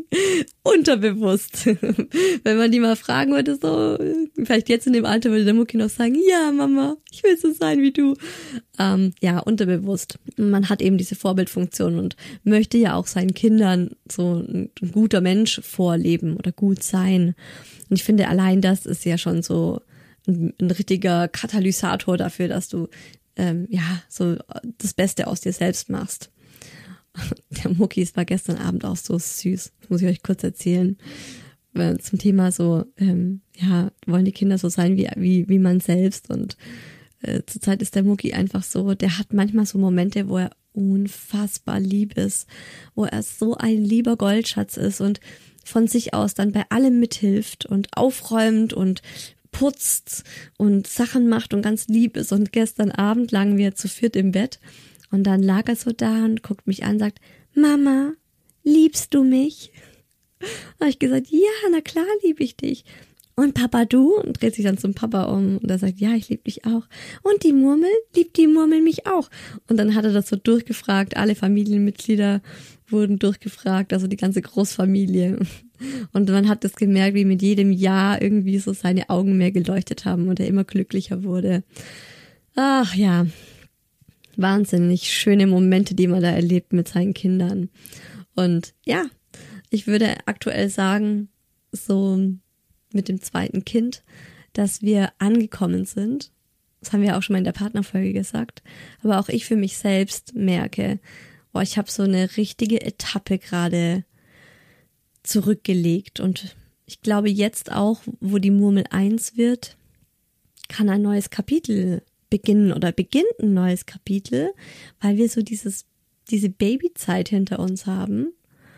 Unterbewusst. Wenn man die mal fragen würde, so, vielleicht jetzt in dem Alter würde der Mucki noch sagen, ja Mama, ich will so sein wie du. Ähm, ja, unterbewusst. Man hat eben diese Vorbildfunktion und möchte ja auch seinen Kindern so ein, ein guter Mensch vorleben oder gut sein. Und ich finde, allein das ist ja schon so ein, ein richtiger Katalysator dafür, dass du ähm, ja so das Beste aus dir selbst machst. Der Mucki war gestern Abend auch so süß, das muss ich euch kurz erzählen. Zum Thema so, ähm, ja, wollen die Kinder so sein wie wie wie man selbst, und äh, zurzeit ist der Mucki einfach so, der hat manchmal so Momente, wo er unfassbar lieb ist, wo er so ein lieber Goldschatz ist und von sich aus dann bei allem mithilft und aufräumt und putzt und Sachen macht und ganz lieb ist. Und gestern Abend lagen wir zu viert im Bett und dann lag er so da und guckt mich an und sagt, Mama, liebst du mich? Da habe ich gesagt, ja, na klar liebe ich dich. Und Papa, du? Und dreht sich dann zum Papa um und er sagt, ja, ich liebe dich auch. Und die Murmel? Liebt die Murmel mich auch? Und dann hat er das so durchgefragt, alle Familienmitglieder wurden durchgefragt, also die ganze Großfamilie. Und man hat das gemerkt, wie mit jedem Jahr irgendwie so seine Augen mehr geleuchtet haben und er immer glücklicher wurde. Ach ja, wahnsinnig schöne Momente, die man da erlebt mit seinen Kindern. Und ja, ich würde aktuell sagen, so mit dem zweiten Kind, dass wir angekommen sind. Das haben wir auch schon mal in der Partnerfolge gesagt. Aber auch ich für mich selbst merke, boah, ich habe so eine richtige Etappe gerade zurückgelegt. Und ich glaube jetzt auch, wo die Murmel eins wird, kann ein neues Kapitel beginnen oder beginnt ein neues Kapitel, weil wir so dieses diese Babyzeit hinter uns haben.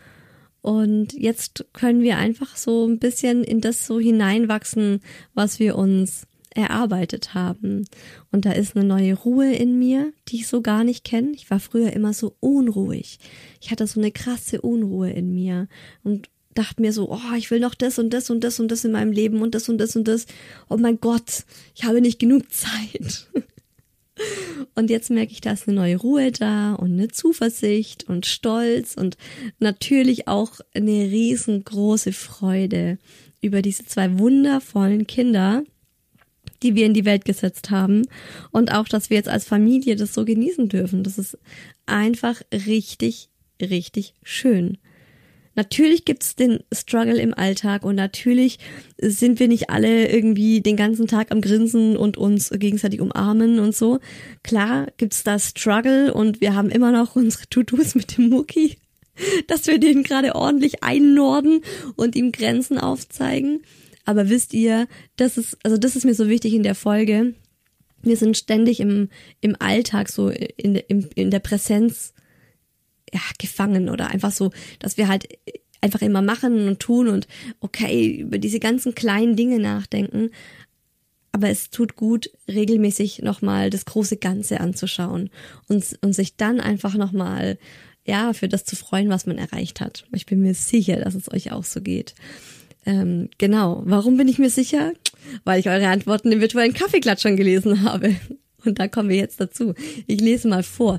Und jetzt können wir einfach so ein bisschen in das so hineinwachsen, was wir uns erarbeitet haben. Und da ist eine neue Ruhe in mir, die ich so gar nicht kenne. Ich war früher immer so unruhig. Ich hatte so eine krasse Unruhe in mir und dachte mir so, oh, ich will noch das und das und das und das in meinem Leben und das und das und das. Oh mein Gott, ich habe nicht genug Zeit. Und jetzt merke ich, da ist eine neue Ruhe da und eine Zuversicht und Stolz und natürlich auch eine riesengroße Freude über diese zwei wundervollen Kinder, die wir in die Welt gesetzt haben, und auch, dass wir jetzt als Familie das so genießen dürfen. Das ist einfach richtig, richtig schön. Natürlich gibt's den Struggle im Alltag und natürlich sind wir nicht alle irgendwie den ganzen Tag am Grinsen und uns gegenseitig umarmen und so. Klar gibt's da Struggle und wir haben immer noch unsere To-Dos mit dem Mucki, dass wir den gerade ordentlich einnorden und ihm Grenzen aufzeigen. Aber wisst ihr, das ist, also das ist mir so wichtig in der Folge. Wir sind ständig im, im Alltag so in, in, in der Präsenz ja, gefangen oder einfach so, dass wir halt einfach immer machen und tun und okay, über diese ganzen kleinen Dinge nachdenken. Aber es tut gut, regelmäßig nochmal das große Ganze anzuschauen und, und sich dann einfach nochmal, ja, für das zu freuen, was man erreicht hat. Ich bin mir sicher, dass es euch auch so geht. Ähm, genau. Warum bin ich mir sicher? Weil ich eure Antworten im virtuellen Kaffeeklatsch schon gelesen habe. Und da kommen wir jetzt dazu. Ich lese mal vor.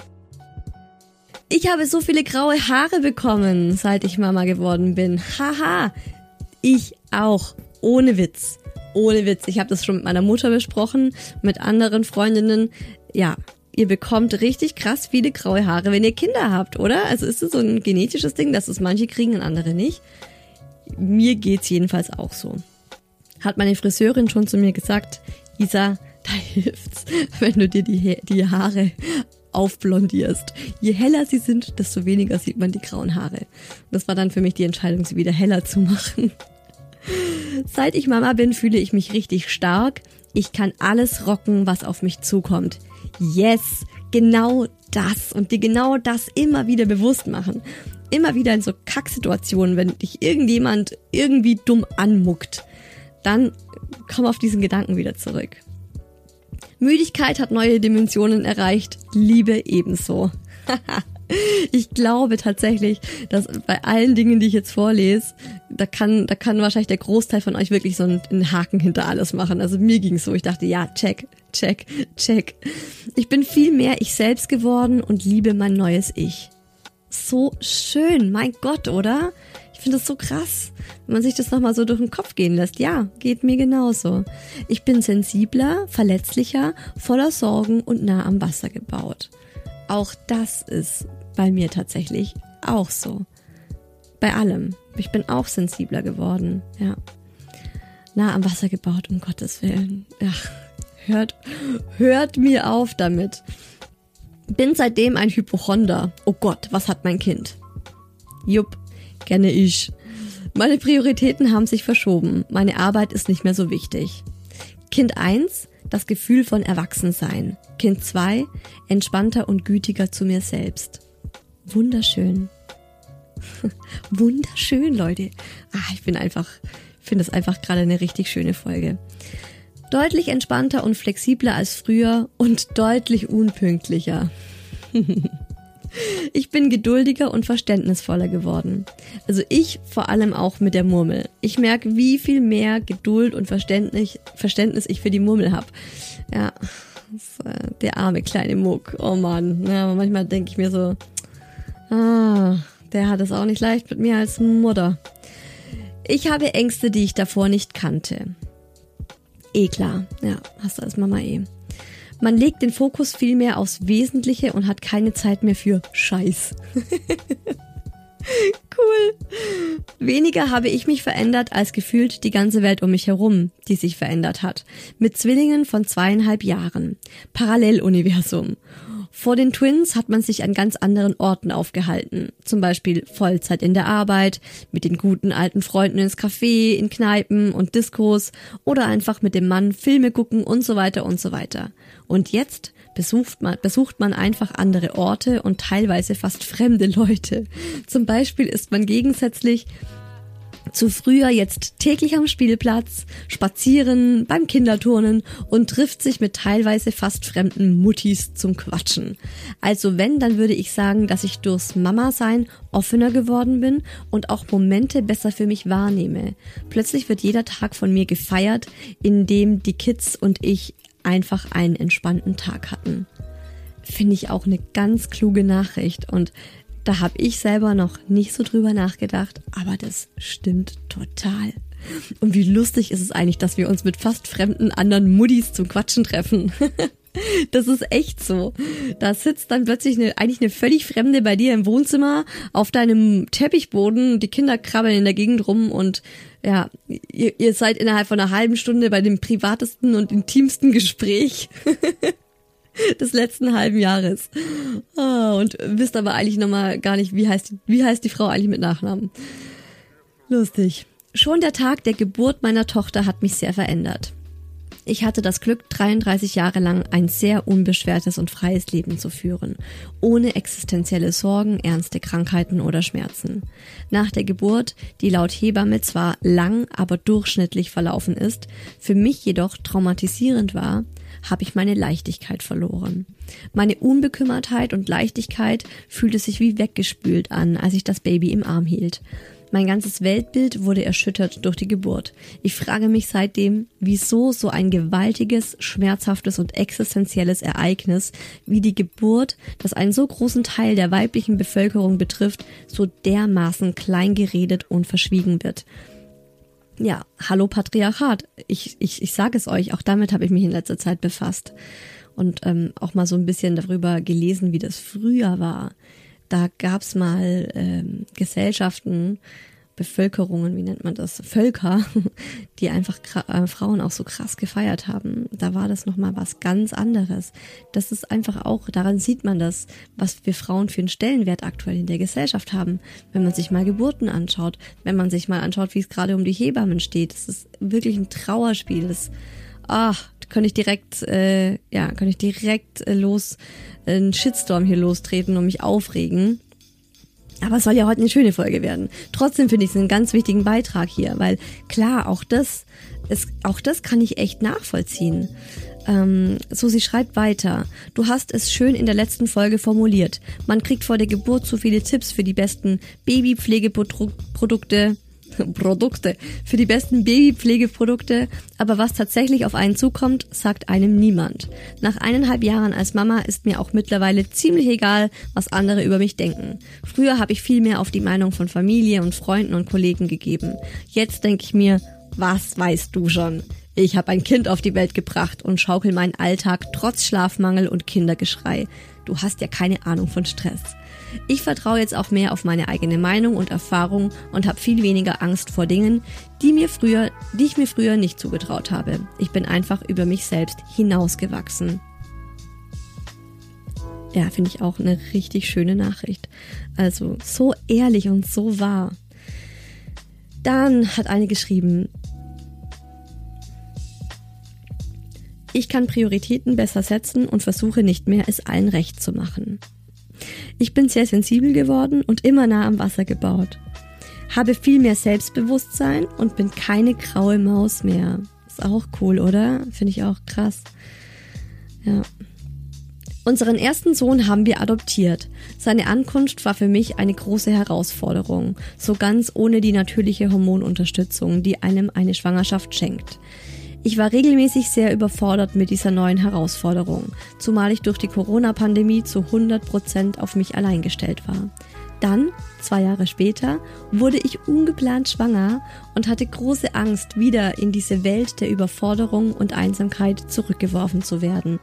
Ich habe so viele graue Haare bekommen, seit ich Mama geworden bin. Haha, ich auch. Ohne Witz. Ohne Witz. Ich habe das schon mit meiner Mutter besprochen, mit anderen Freundinnen. Ja, ihr bekommt richtig krass viele graue Haare, wenn ihr Kinder habt, oder? Also ist es so ein genetisches Ding, dass es manche kriegen und andere nicht? Mir geht's jedenfalls auch so. Hat meine Friseurin schon zu mir gesagt, Isa, da hilft's, wenn du dir die, die Haare aufblondierst. Je heller sie sind, desto weniger sieht man die grauen Haare. Das war dann für mich die Entscheidung, sie wieder heller zu machen. Seit ich Mama bin, fühle ich mich richtig stark. Ich kann alles rocken, was auf mich zukommt. Yes, genau das. Und dir genau das immer wieder bewusst machen. Immer wieder in so Kacksituationen, wenn dich irgendjemand irgendwie dumm anmuckt, dann komm auf diesen Gedanken wieder zurück. Müdigkeit hat neue Dimensionen erreicht, Liebe ebenso. Ich glaube tatsächlich, dass bei allen Dingen, die ich jetzt vorlese, da kann, da kann wahrscheinlich der Großteil von euch wirklich so einen Haken hinter alles machen. Also mir ging's so, ich dachte, ja, check, check, check. Ich bin viel mehr ich selbst geworden und liebe mein neues Ich. So schön, mein Gott, oder? Ich finde das so krass, wenn man sich das nochmal so durch den Kopf gehen lässt. Ja, geht mir genauso. Ich bin sensibler, verletzlicher, voller Sorgen und nah am Wasser gebaut. Auch das ist bei mir tatsächlich auch so. Bei allem. Ich bin auch sensibler geworden, ja. Nah am Wasser gebaut, um Gottes Willen. Ja, hört, hört mir auf damit. Bin seitdem ein Hypochonder. Oh Gott, was hat mein Kind? Jupp, kenne ich. Meine Prioritäten haben sich verschoben. Meine Arbeit ist nicht mehr so wichtig. Kind eins, das Gefühl von Erwachsensein. Kind zwei, entspannter und gütiger zu mir selbst. Wunderschön. Wunderschön, Leute. Ah, ich bin einfach, finde es einfach gerade eine richtig schöne Folge. Deutlich entspannter und flexibler als früher und deutlich unpünktlicher. Ich bin geduldiger und verständnisvoller geworden. Also ich vor allem auch mit der Murmel. Ich merke, wie viel mehr Geduld und Verständnis, Verständnis ich für die Murmel habe. Ja, der arme kleine Muck. Oh Mann. Ja, aber manchmal denke ich mir so, ah, der hat es auch nicht leicht mit mir als Mutter. Ich habe Ängste, die ich davor nicht kannte. Eh klar, ja, hast du als Mama eh. Man legt den Fokus viel mehr aufs Wesentliche und hat keine Zeit mehr für Scheiß. Cool. Weniger habe ich mich verändert als gefühlt die ganze Welt um mich herum, die sich verändert hat. Mit Zwillingen von zweieinhalb Jahren. Paralleluniversum. Vor den Twins hat man sich an ganz anderen Orten aufgehalten. Zum Beispiel Vollzeit in der Arbeit, mit den guten alten Freunden ins Café, in Kneipen und Diskos oder einfach mit dem Mann Filme gucken und so weiter und so weiter. Und jetzt besucht man, besucht man einfach andere Orte und teilweise fast fremde Leute. Zum Beispiel ist man gegensätzlich zu früher jetzt täglich am Spielplatz, spazieren, beim Kinderturnen und trifft sich mit teilweise fast fremden Muttis zum Quatschen. Also wenn, dann würde ich sagen, dass ich durchs Mama-Sein offener geworden bin und auch Momente besser für mich wahrnehme. Plötzlich wird jeder Tag von mir gefeiert, in dem die Kids und ich einfach einen entspannten Tag hatten. Finde ich auch eine ganz kluge Nachricht und da habe ich selber noch nicht so drüber nachgedacht, aber das stimmt total. Und wie lustig ist es eigentlich, dass wir uns mit fast fremden anderen Muttis zum Quatschen treffen. Das ist echt so. Da sitzt dann plötzlich eine, eigentlich eine völlig Fremde bei dir im Wohnzimmer auf deinem Teppichboden, die Kinder krabbeln in der Gegend rum und ja, ihr, ihr seid innerhalb von einer halben Stunde bei dem privatesten und intimsten Gespräch des letzten halben Jahres. Oh, und wisst aber eigentlich nochmal gar nicht, wie heißt, wie heißt die Frau eigentlich mit Nachnamen. Lustig. Schon der Tag der Geburt meiner Tochter hat mich sehr verändert. Ich hatte das Glück, dreiunddreißig Jahre lang ein sehr unbeschwertes und freies Leben zu führen, ohne existenzielle Sorgen, ernste Krankheiten oder Schmerzen. Nach der Geburt, die laut Hebamme zwar lang, aber durchschnittlich verlaufen ist, für mich jedoch traumatisierend war, habe ich meine Leichtigkeit verloren. Meine Unbekümmertheit und Leichtigkeit fühlte sich wie weggespült an, als ich das Baby im Arm hielt. Mein ganzes Weltbild wurde erschüttert durch die Geburt. Ich frage mich seitdem, wieso so ein gewaltiges, schmerzhaftes und existenzielles Ereignis wie die Geburt, das einen so großen Teil der weiblichen Bevölkerung betrifft, so dermaßen klein geredet und verschwiegen wird. Ja, hallo Patriarchat. Ich, ich, ich sage es euch, auch damit habe ich mich in letzter Zeit befasst. Und ähm, auch mal so ein bisschen darüber gelesen, wie das früher war. Da gab's mal ähm, Gesellschaften, Bevölkerungen, wie nennt man das, Völker, die einfach äh, Frauen auch so krass gefeiert haben. Da war das nochmal was ganz anderes. Das ist einfach auch, daran sieht man das, was wir Frauen für einen Stellenwert aktuell in der Gesellschaft haben. Wenn man sich mal Geburten anschaut, wenn man sich mal anschaut, wie es gerade um die Hebammen steht. Das ist wirklich ein Trauerspiel. Das, ach, könnte ich direkt, äh, ja, könnte ich direkt äh, los, äh, einen Shitstorm hier lostreten und mich aufregen. Aber es soll ja heute eine schöne Folge werden. Trotzdem finde ich es einen ganz wichtigen Beitrag hier, weil klar, auch das, ist, auch das kann ich echt nachvollziehen. Ähm, so, sie schreibt weiter. Du hast es schön in der letzten Folge formuliert. Man kriegt vor der Geburt so viele Tipps für die besten Babypflegeprodukte. Produkte, für die besten Babypflegeprodukte, aber was tatsächlich auf einen zukommt, sagt einem niemand. Nach eineinhalb Jahren als Mama ist mir auch mittlerweile ziemlich egal, was andere über mich denken. Früher habe ich viel mehr auf die Meinung von Familie und Freunden und Kollegen gegeben. Jetzt denke ich mir, was weißt du schon? Ich habe ein Kind auf die Welt gebracht und schaukel meinen Alltag trotz Schlafmangel und Kindergeschrei. Du hast ja keine Ahnung von Stress. Ich vertraue jetzt auch mehr auf meine eigene Meinung und Erfahrung und habe viel weniger Angst vor Dingen, die mir früher, die ich mir früher nicht zugetraut habe. Ich bin einfach über mich selbst hinausgewachsen. Ja, finde ich auch eine richtig schöne Nachricht. Also so ehrlich und so wahr. Dann hat eine geschrieben: Ich kann Prioritäten besser setzen und versuche nicht mehr, es allen recht zu machen. Ich bin sehr sensibel geworden und immer nah am Wasser gebaut. Habe viel mehr Selbstbewusstsein und bin keine graue Maus mehr. Ist auch cool, oder? Finde ich auch krass. Ja. Unseren ersten Sohn haben wir adoptiert. Seine Ankunft war für mich eine große Herausforderung, so ganz ohne die natürliche Hormonunterstützung, die einem eine Schwangerschaft schenkt. Ich war regelmäßig sehr überfordert mit dieser neuen Herausforderung, zumal ich durch die Corona-Pandemie zu hundert Prozent auf mich allein gestellt war. Dann, zwei Jahre später, wurde ich ungeplant schwanger und hatte große Angst, wieder in diese Welt der Überforderung und Einsamkeit zurückgeworfen zu werden.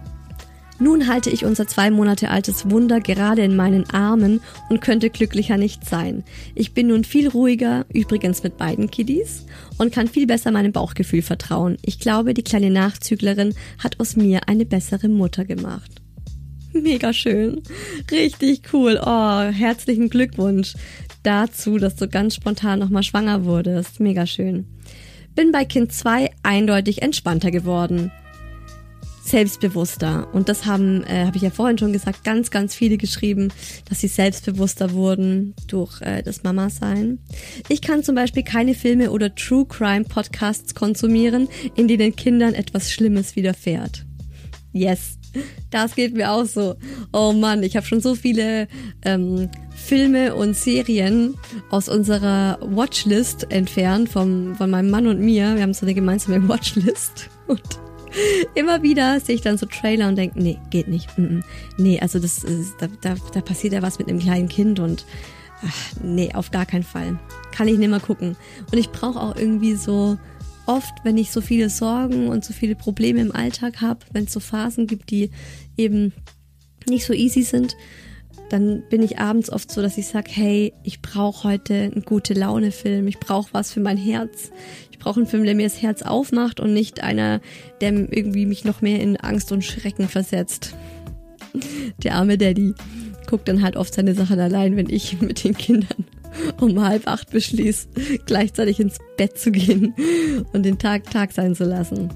Nun halte ich unser zwei Monate altes Wunder gerade in meinen Armen und könnte glücklicher nicht sein. Ich bin nun viel ruhiger, übrigens mit beiden Kiddies, und kann viel besser meinem Bauchgefühl vertrauen. Ich glaube, die kleine Nachzüglerin hat aus mir eine bessere Mutter gemacht. Mega schön. Richtig cool. Oh, herzlichen Glückwunsch dazu, dass du ganz spontan nochmal schwanger wurdest. Mega schön. Bin bei Kind zwei eindeutig entspannter geworden. Selbstbewusster. Und das haben, äh, habe ich ja vorhin schon gesagt, ganz, ganz viele geschrieben, dass sie selbstbewusster wurden durch äh, das Mama-Sein. Ich kann zum Beispiel keine Filme oder True-Crime-Podcasts konsumieren, in denen Kindern etwas Schlimmes widerfährt. Yes, das geht mir auch so. Oh Mann, ich habe schon so viele ähm, Filme und Serien aus unserer Watchlist entfernt, vom, von meinem Mann und mir. Wir haben so eine gemeinsame Watchlist und immer wieder sehe ich dann so Trailer und denke, nee, geht nicht. Mm-mm. Nee, also das ist, da, da, da passiert ja was mit einem kleinen Kind und ach, nee, auf gar keinen Fall. Kann ich nicht mehr gucken. Und ich brauche auch irgendwie so oft, wenn ich so viele Sorgen und so viele Probleme im Alltag habe, wenn es so Phasen gibt, die eben nicht so easy sind, dann bin ich abends oft so, dass ich sage, hey, ich brauche heute einen Gute-Laune-Film, ich brauche was für mein Herz. Ich brauche einen Film, der mir das Herz aufmacht und nicht einer, der irgendwie mich noch mehr in Angst und Schrecken versetzt. Der arme Daddy guckt dann halt oft seine Sachen allein, wenn ich mit den Kindern um halb acht beschließe, gleichzeitig ins Bett zu gehen und den Tag Tag sein zu lassen.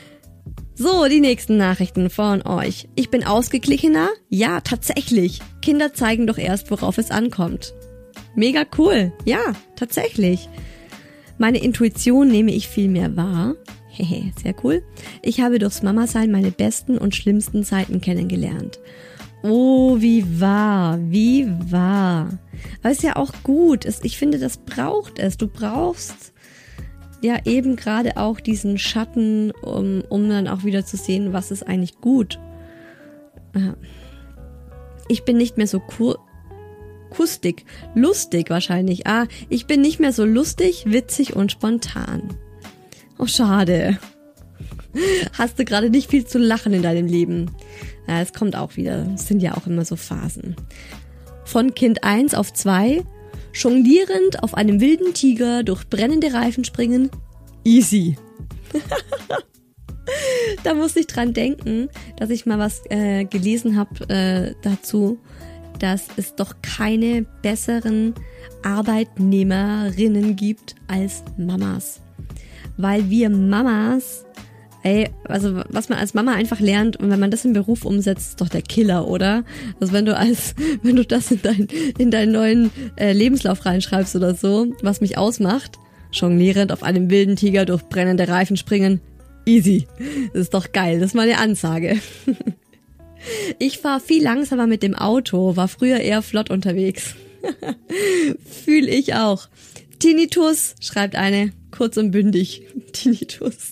So, die nächsten Nachrichten von euch. Ich bin ausgeglichener? Ja, tatsächlich. Kinder zeigen doch erst, worauf es ankommt. Mega cool. Ja, tatsächlich. Meine Intuition nehme ich viel mehr wahr. Hehe, sehr cool. Ich habe durchs Mama-Sein meine besten und schlimmsten Zeiten kennengelernt. Oh, wie wahr, wie wahr. Aber ist ja auch gut. Ich finde, das braucht es. Du brauchst ja eben gerade auch diesen Schatten, um, um dann auch wieder zu sehen, was ist eigentlich gut. Ich bin nicht mehr so cool. Kustig, lustig wahrscheinlich. Ah, ich bin nicht mehr so lustig, witzig und spontan. Oh, schade. Hast du gerade nicht viel zu lachen in deinem Leben? Ja, es kommt auch wieder. Es sind ja auch immer so Phasen. Von Kind eins auf zwei, jonglierend auf einem wilden Tiger durch brennende Reifen springen, easy. Da musste ich dran denken, dass ich mal was äh, gelesen habe äh, dazu, dass es doch keine besseren Arbeitnehmerinnen gibt als Mamas. Weil wir Mamas, ey, also was man als Mama einfach lernt und wenn man das im Beruf umsetzt, ist doch der Killer, oder? Also wenn du als, wenn du das in, dein, in deinen neuen äh, Lebenslauf reinschreibst oder so, was mich ausmacht, jonglierend auf einem wilden Tiger durch brennende Reifen springen, easy. Das ist doch geil, das ist mal eine Ansage. Ich fahre viel langsamer mit dem Auto, war früher eher flott unterwegs. Fühl ich auch. Tinnitus, schreibt eine, kurz und bündig. Tinnitus.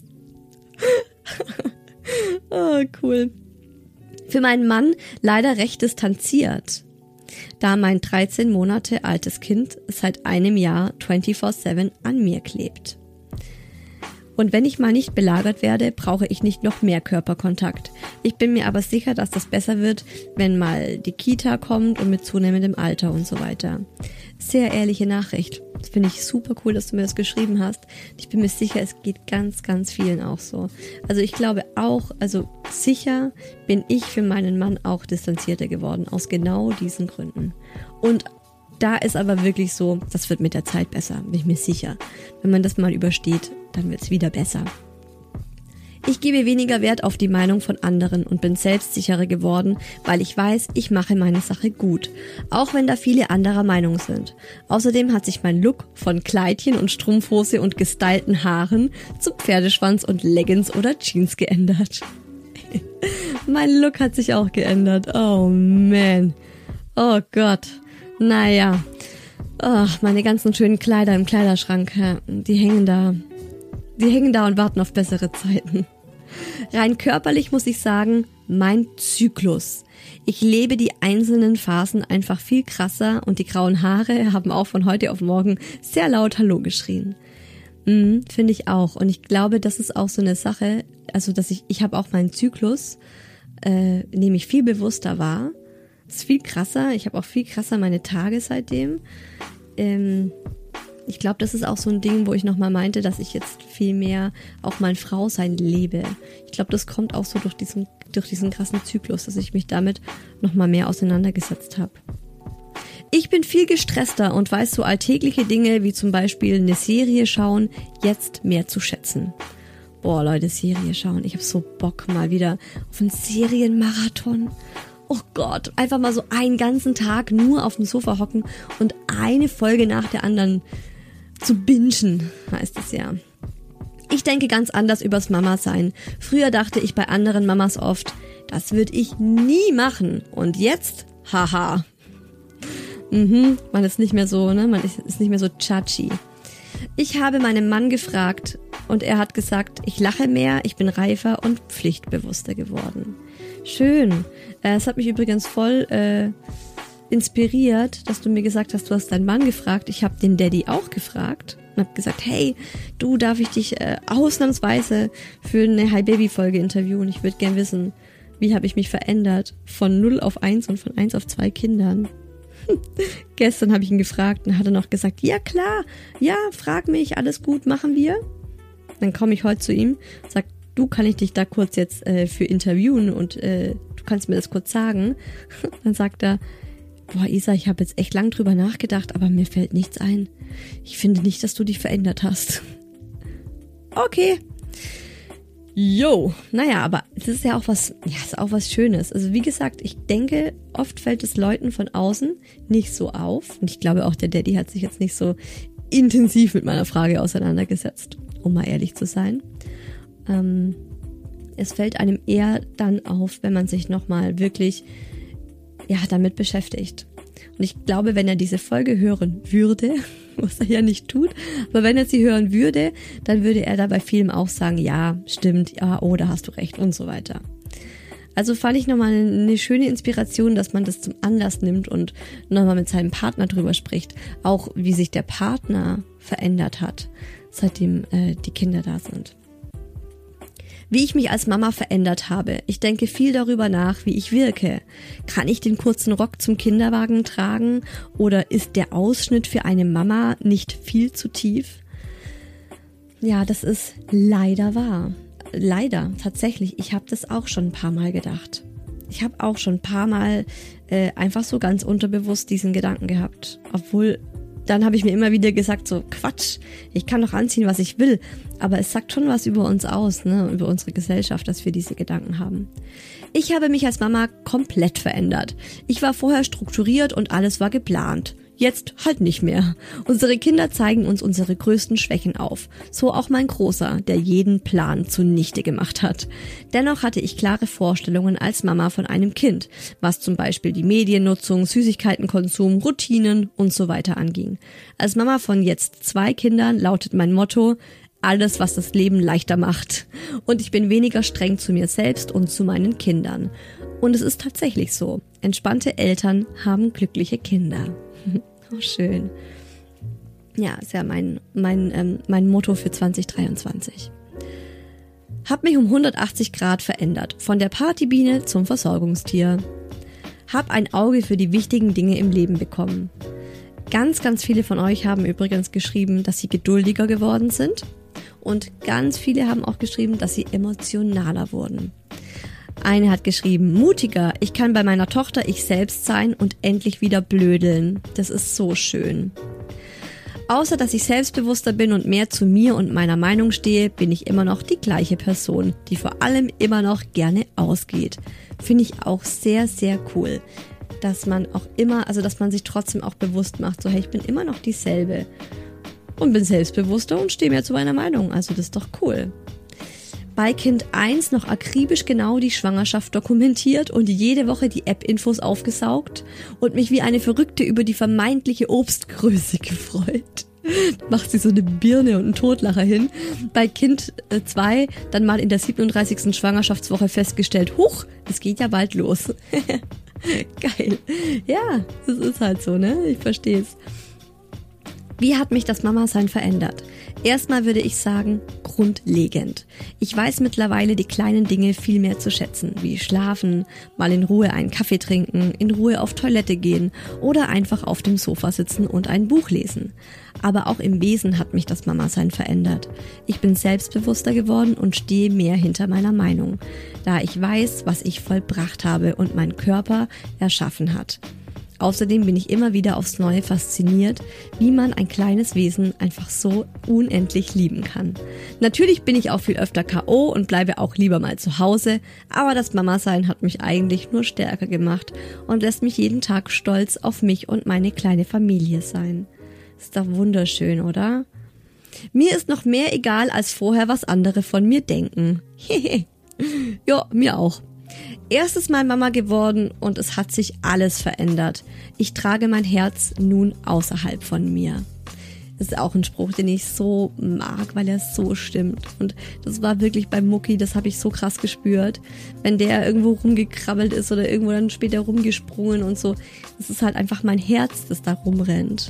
Oh, cool. Für meinen Mann leider recht distanziert, da mein dreizehn Monate altes Kind seit einem Jahr vierundzwanzig sieben an mir klebt. Und wenn ich mal nicht belagert werde, brauche ich nicht noch mehr Körperkontakt. Ich bin mir aber sicher, dass das besser wird, wenn mal die Kita kommt und mit zunehmendem Alter und so weiter. Sehr ehrliche Nachricht. Das finde ich super cool, dass du mir das geschrieben hast. Ich bin mir sicher, es geht ganz, ganz vielen auch so. Also ich glaube auch, also sicher bin ich für meinen Mann auch distanzierter geworden, aus genau diesen Gründen. Und da ist aber wirklich so, das wird mit der Zeit besser, bin ich mir sicher. Wenn man das mal übersteht, dann wird es wieder besser. Ich gebe weniger Wert auf die Meinung von anderen und bin selbstsicherer geworden, weil ich weiß, ich mache meine Sache gut, auch wenn da viele anderer Meinung sind. Außerdem hat sich mein Look von Kleidchen und Strumpfhose und gestylten Haaren zu Pferdeschwanz und Leggings oder Jeans geändert. Mein Look hat sich auch geändert. Oh man. Oh Gott. Naja. Oh, meine ganzen schönen Kleider im Kleiderschrank, die hängen da. Die hängen da und warten auf bessere Zeiten. Rein körperlich muss ich sagen, mein Zyklus. Ich lebe die einzelnen Phasen einfach viel krasser und die grauen Haare haben auch von heute auf morgen sehr laut Hallo geschrien. Mhm, finde ich auch. Und ich glaube, das ist auch so eine Sache, also dass ich, ich habe auch meinen Zyklus, äh, nehme ich viel bewusster wahr. Das ist viel krasser. Ich habe auch viel krasser meine Tage seitdem. Ähm, Ich glaube, das ist auch so ein Ding, wo ich nochmal meinte, dass ich jetzt viel mehr auch mein Frausein lebe. Ich glaube, das kommt auch so durch diesen, durch diesen krassen Zyklus, dass ich mich damit nochmal mehr auseinandergesetzt habe. Ich bin viel gestresster und weiß so alltägliche Dinge wie zum Beispiel eine Serie schauen jetzt mehr zu schätzen. Boah, Leute, Serie schauen. Ich habe so Bock mal wieder auf einen Serienmarathon. Oh Gott, einfach mal so einen ganzen Tag nur auf dem Sofa hocken und eine Folge nach der anderen zu bingen, heißt es ja. Ich denke ganz anders übers Mama-Sein. Früher dachte ich bei anderen Mamas oft, das würde ich nie machen. Und jetzt, haha. Mhm, man ist nicht mehr so, ne, man ist, ist nicht mehr so chachi. Ich habe meinen Mann gefragt und er hat gesagt, ich lache mehr, ich bin reifer und pflichtbewusster geworden. Schön. Es hat mich übrigens voll äh, inspiriert, dass du mir gesagt hast, du hast deinen Mann gefragt. Ich habe den Daddy auch gefragt und habe gesagt, hey, du, darf ich dich äh, ausnahmsweise für eine Hi Baby Folge interviewen? Ich würde gern wissen, wie habe ich mich verändert von null auf eins und von eins auf zwei Kindern. Gestern habe ich ihn gefragt und hat er noch gesagt, ja klar, ja, frag mich, alles gut, machen wir. Dann komme ich heute zu ihm, sag, du, kann ich dich da kurz jetzt äh, für interviewen und äh, du kannst mir das kurz sagen. Dann sagt er, boah Isa, ich habe jetzt echt lang drüber nachgedacht, aber mir fällt nichts ein. Ich finde nicht, dass du dich verändert hast. Okay. Jo, naja, aber es ist ja auch was, ja, ist auch was Schönes. Also wie gesagt, ich denke, oft fällt es Leuten von außen nicht so auf. Und ich glaube auch, der Daddy hat sich jetzt nicht so intensiv mit meiner Frage auseinandergesetzt, um mal ehrlich zu sein. Ähm, es fällt einem eher dann auf, wenn man sich nochmal wirklich, ja, damit beschäftigt. Und ich glaube, wenn er diese Folge hören würde, was er ja nicht tut, aber wenn er sie hören würde, dann würde er da bei vielem auch sagen, ja, stimmt, ja, oh, da hast du recht und so weiter. Also fand ich nochmal eine schöne Inspiration, dass man das zum Anlass nimmt und nochmal mit seinem Partner drüber spricht. Auch wie sich der Partner verändert hat, seitdem äh, die Kinder da sind. Wie ich mich als Mama verändert habe. Ich denke viel darüber nach, wie ich wirke. Kann ich den kurzen Rock zum Kinderwagen tragen oder ist der Ausschnitt für eine Mama nicht viel zu tief? Ja, das ist leider wahr. Leider, tatsächlich. Ich habe das auch schon ein paar Mal gedacht. Ich habe auch schon ein paar Mal äh, einfach so ganz unterbewusst diesen Gedanken gehabt. Obwohl, dann habe ich mir immer wieder gesagt, so Quatsch, ich kann doch anziehen, was ich will. Aber es sagt schon was über uns aus, ne, über unsere Gesellschaft, dass wir diese Gedanken haben. Ich habe mich als Mama komplett verändert. Ich war vorher strukturiert und alles war geplant. Jetzt halt nicht mehr. Unsere Kinder zeigen uns unsere größten Schwächen auf. So auch mein Großer, der jeden Plan zunichte gemacht hat. Dennoch hatte ich klare Vorstellungen als Mama von einem Kind, was zum Beispiel die Mediennutzung, Süßigkeitenkonsum, Routinen und so weiter anging. Als Mama von jetzt zwei Kindern lautet mein Motto: alles, was das Leben leichter macht. Und ich bin weniger streng zu mir selbst und zu meinen Kindern. Und es ist tatsächlich so. Entspannte Eltern haben glückliche Kinder. Oh, schön. Ja, ist ja mein, mein, ähm, mein Motto für zwanzig dreiundzwanzig. Hab mich um hundertachtzig Grad verändert. Von der Partybiene zum Versorgungstier. Hab ein Auge für die wichtigen Dinge im Leben bekommen. Ganz, ganz viele von euch haben übrigens geschrieben, dass sie geduldiger geworden sind. Und ganz viele haben auch geschrieben, dass sie emotionaler wurden. Eine hat geschrieben, mutiger, ich kann bei meiner Tochter ich selbst sein und endlich wieder blödeln. Das ist so schön. Außer dass ich selbstbewusster bin und mehr zu mir und meiner Meinung stehe, bin ich immer noch die gleiche Person, die vor allem immer noch gerne ausgeht. Finde ich auch sehr, sehr cool, dass man auch immer, also dass man sich trotzdem auch bewusst macht, so hey, ich bin immer noch dieselbe und bin selbstbewusster und stehe mehr zu meiner Meinung. Also das ist doch cool. Bei Kind eins noch akribisch genau die Schwangerschaft dokumentiert und jede Woche die App-Infos aufgesaugt und mich wie eine Verrückte über die vermeintliche Obstgröße gefreut. Macht sie so eine Birne und einen Totlacher hin. Bei Kind zwei dann mal in der siebenunddreißigsten Schwangerschaftswoche festgestellt, huch, es geht ja bald los. Geil. Ja, das ist halt so, ne? Ich verstehe es. Wie hat mich das Mama-Sein verändert? Erstmal würde ich sagen, grundlegend. Ich weiß mittlerweile die kleinen Dinge viel mehr zu schätzen, wie schlafen, mal in Ruhe einen Kaffee trinken, in Ruhe auf Toilette gehen oder einfach auf dem Sofa sitzen und ein Buch lesen. Aber auch im Wesen hat mich das Mama-Sein verändert. Ich bin selbstbewusster geworden und stehe mehr hinter meiner Meinung, da ich weiß, was ich vollbracht habe und mein Körper erschaffen hat. Außerdem bin ich immer wieder aufs Neue fasziniert, wie man ein kleines Wesen einfach so unendlich lieben kann. Natürlich bin ich auch viel öfter K O und bleibe auch lieber mal zu Hause, aber das Mama-Sein hat mich eigentlich nur stärker gemacht und lässt mich jeden Tag stolz auf mich und meine kleine Familie sein. Ist doch wunderschön, oder? Mir ist noch mehr egal als vorher, was andere von mir denken. Ja, mir auch. Erstes Mal Mama geworden und es hat sich alles verändert. Ich trage mein Herz nun außerhalb von mir. Das ist auch ein Spruch, den ich so mag, weil er so stimmt. Und das war wirklich bei Mucki, das habe ich so krass gespürt. Wenn der irgendwo rumgekrabbelt ist oder irgendwo dann später rumgesprungen und so. Das ist halt einfach mein Herz, das da rumrennt.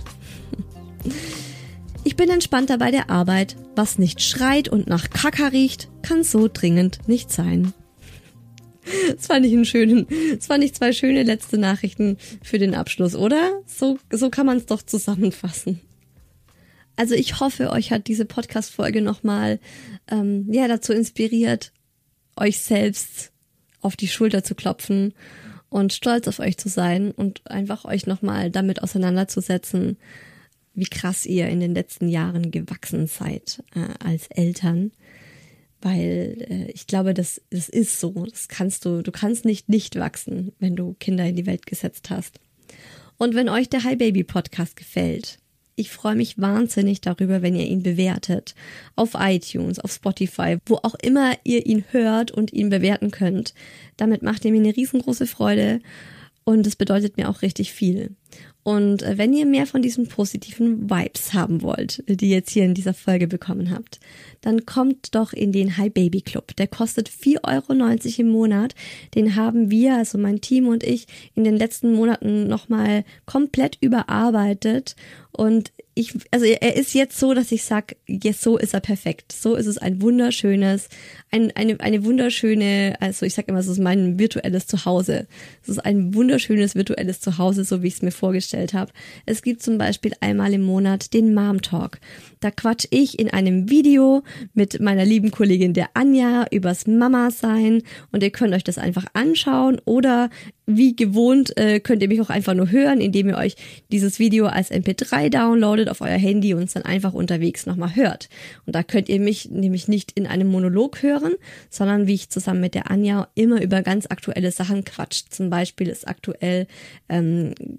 Ich bin entspannter bei der Arbeit. Was nicht schreit und nach Kaka riecht, kann so dringend nicht sein. Das fand ich einen schönen, das fand ich zwei schöne letzte Nachrichten für den Abschluss, oder? So, so kann man es doch zusammenfassen. Also ich hoffe, euch hat diese Podcast-Folge nochmal ähm, ja, dazu inspiriert, euch selbst auf die Schulter zu klopfen und stolz auf euch zu sein und einfach euch nochmal damit auseinanderzusetzen, wie krass ihr in den letzten Jahren gewachsen seid äh, als Eltern. Weil äh, ich glaube, das, das ist so. Das kannst du, du kannst nicht nicht wachsen, wenn du Kinder in die Welt gesetzt hast. Und wenn euch der Hi Baby Podcast gefällt, ich freue mich wahnsinnig darüber, wenn ihr ihn bewertet. Auf iTunes, auf Spotify, wo auch immer ihr ihn hört und ihn bewerten könnt. Damit macht ihr mir eine riesengroße Freude und es bedeutet mir auch richtig viel. Und wenn ihr mehr von diesen positiven Vibes haben wollt, die ihr jetzt hier in dieser Folge bekommen habt, dann kommt doch in den Hi Baby Club. Der kostet vier Euro neunzig im Monat. Den haben wir, also mein Team und ich, in den letzten Monaten nochmal komplett überarbeitet. Und ich, also er ist jetzt so, dass ich sag, yes, so ist er perfekt. So ist es ein wunderschönes, ein, eine, eine wunderschöne, also ich sag immer, es ist mein virtuelles Zuhause. Es ist ein wunderschönes virtuelles Zuhause, so wie ich es mir vorgestellt habe. Es gibt zum Beispiel einmal im Monat den Mom Talk. Da quatsch ich in einem Video mit meiner lieben Kollegin der Anja übers Mama-Sein und ihr könnt euch das einfach anschauen oder wie gewohnt äh, könnt ihr mich auch einfach nur hören, indem ihr euch dieses Video als M P drei downloadet auf euer Handy und es dann einfach unterwegs nochmal hört. Und da könnt ihr mich nämlich nicht in einem Monolog hören, sondern wie ich zusammen mit der Anja immer über ganz aktuelle Sachen quatscht. Zum Beispiel ist aktuell ähm,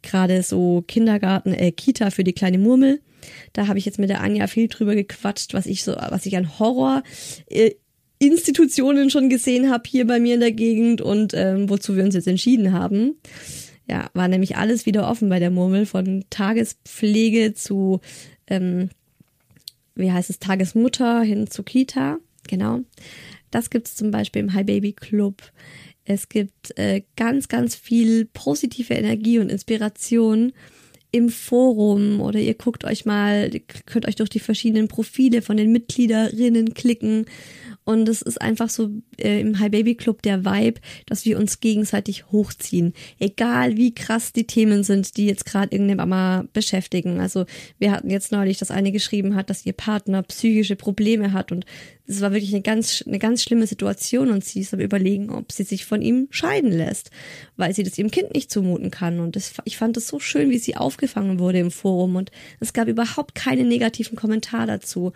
gerade so Kindergarten, äh, Kita für die kleine Murmel. Da habe ich jetzt mit der Anja viel drüber gequatscht, was ich so, was ich an Horror äh, Institutionen schon gesehen habe hier bei mir in der Gegend und ähm, wozu wir uns jetzt entschieden haben. Ja, war nämlich alles wieder offen bei der Murmel, von Tagespflege zu, ähm, wie heißt es, Tagesmutter hin zu Kita. Genau. Das gibt's zum Beispiel im Hi Baby Club. Es gibt äh, ganz, ganz viel positive Energie und Inspiration im Forum, oder ihr guckt euch mal, ihr könnt euch durch die verschiedenen Profile von den Mitgliederinnen klicken. Und es ist einfach so äh, im Hi Baby Club der Vibe, dass wir uns gegenseitig hochziehen. Egal wie krass die Themen sind, die jetzt gerade irgendeine Mama beschäftigen. Also wir hatten jetzt neulich, dass eine geschrieben hat, dass ihr Partner psychische Probleme hat. Und es war wirklich eine ganz, eine ganz schlimme Situation. Und sie ist am Überlegen, ob sie sich von ihm scheiden lässt, weil sie das ihrem Kind nicht zumuten kann. Und das, ich fand es so schön, wie sie aufgefangen wurde im Forum. Und es gab überhaupt keinen negativen Kommentar dazu.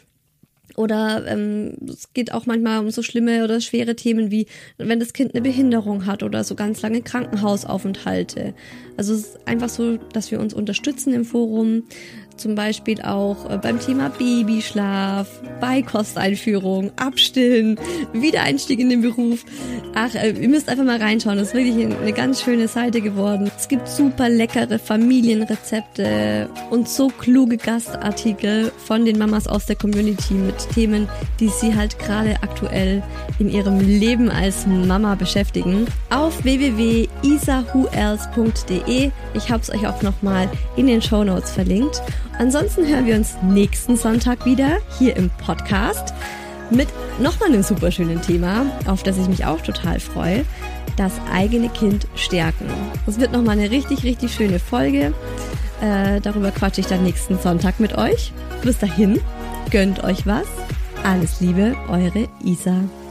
Oder ähm, es geht auch manchmal um so schlimme oder schwere Themen wie, wenn das Kind eine Behinderung hat oder so ganz lange Krankenhausaufenthalte. Also es ist einfach so, dass wir uns unterstützen im Forum, zum Beispiel auch äh, beim Thema Babyschlaf, Beikosteinführung, Abstillen, Wiedereinstieg in den Beruf. Ach, äh, ihr müsst einfach mal reinschauen, das ist wirklich eine ganz schöne Seite geworden. Es gibt super leckere Familienrezepte und so kluge Gastartikel von den Mamas aus der Community mit Themen, die sie halt gerade aktuell in ihrem Leben als Mama beschäftigen. Auf w w w punkt isa who else punkt d e. Ich habe es euch auch nochmal in den Shownotes verlinkt. Ansonsten hören wir uns nächsten Sonntag wieder hier im Podcast mit nochmal einem super schönen Thema, auf das ich mich auch total freue. Das eigene Kind stärken. Das wird nochmal eine richtig, richtig schöne Folge. Äh, darüber quatsche ich dann nächsten Sonntag mit euch. Bis dahin, gönnt euch was. Alles Liebe, eure Isa.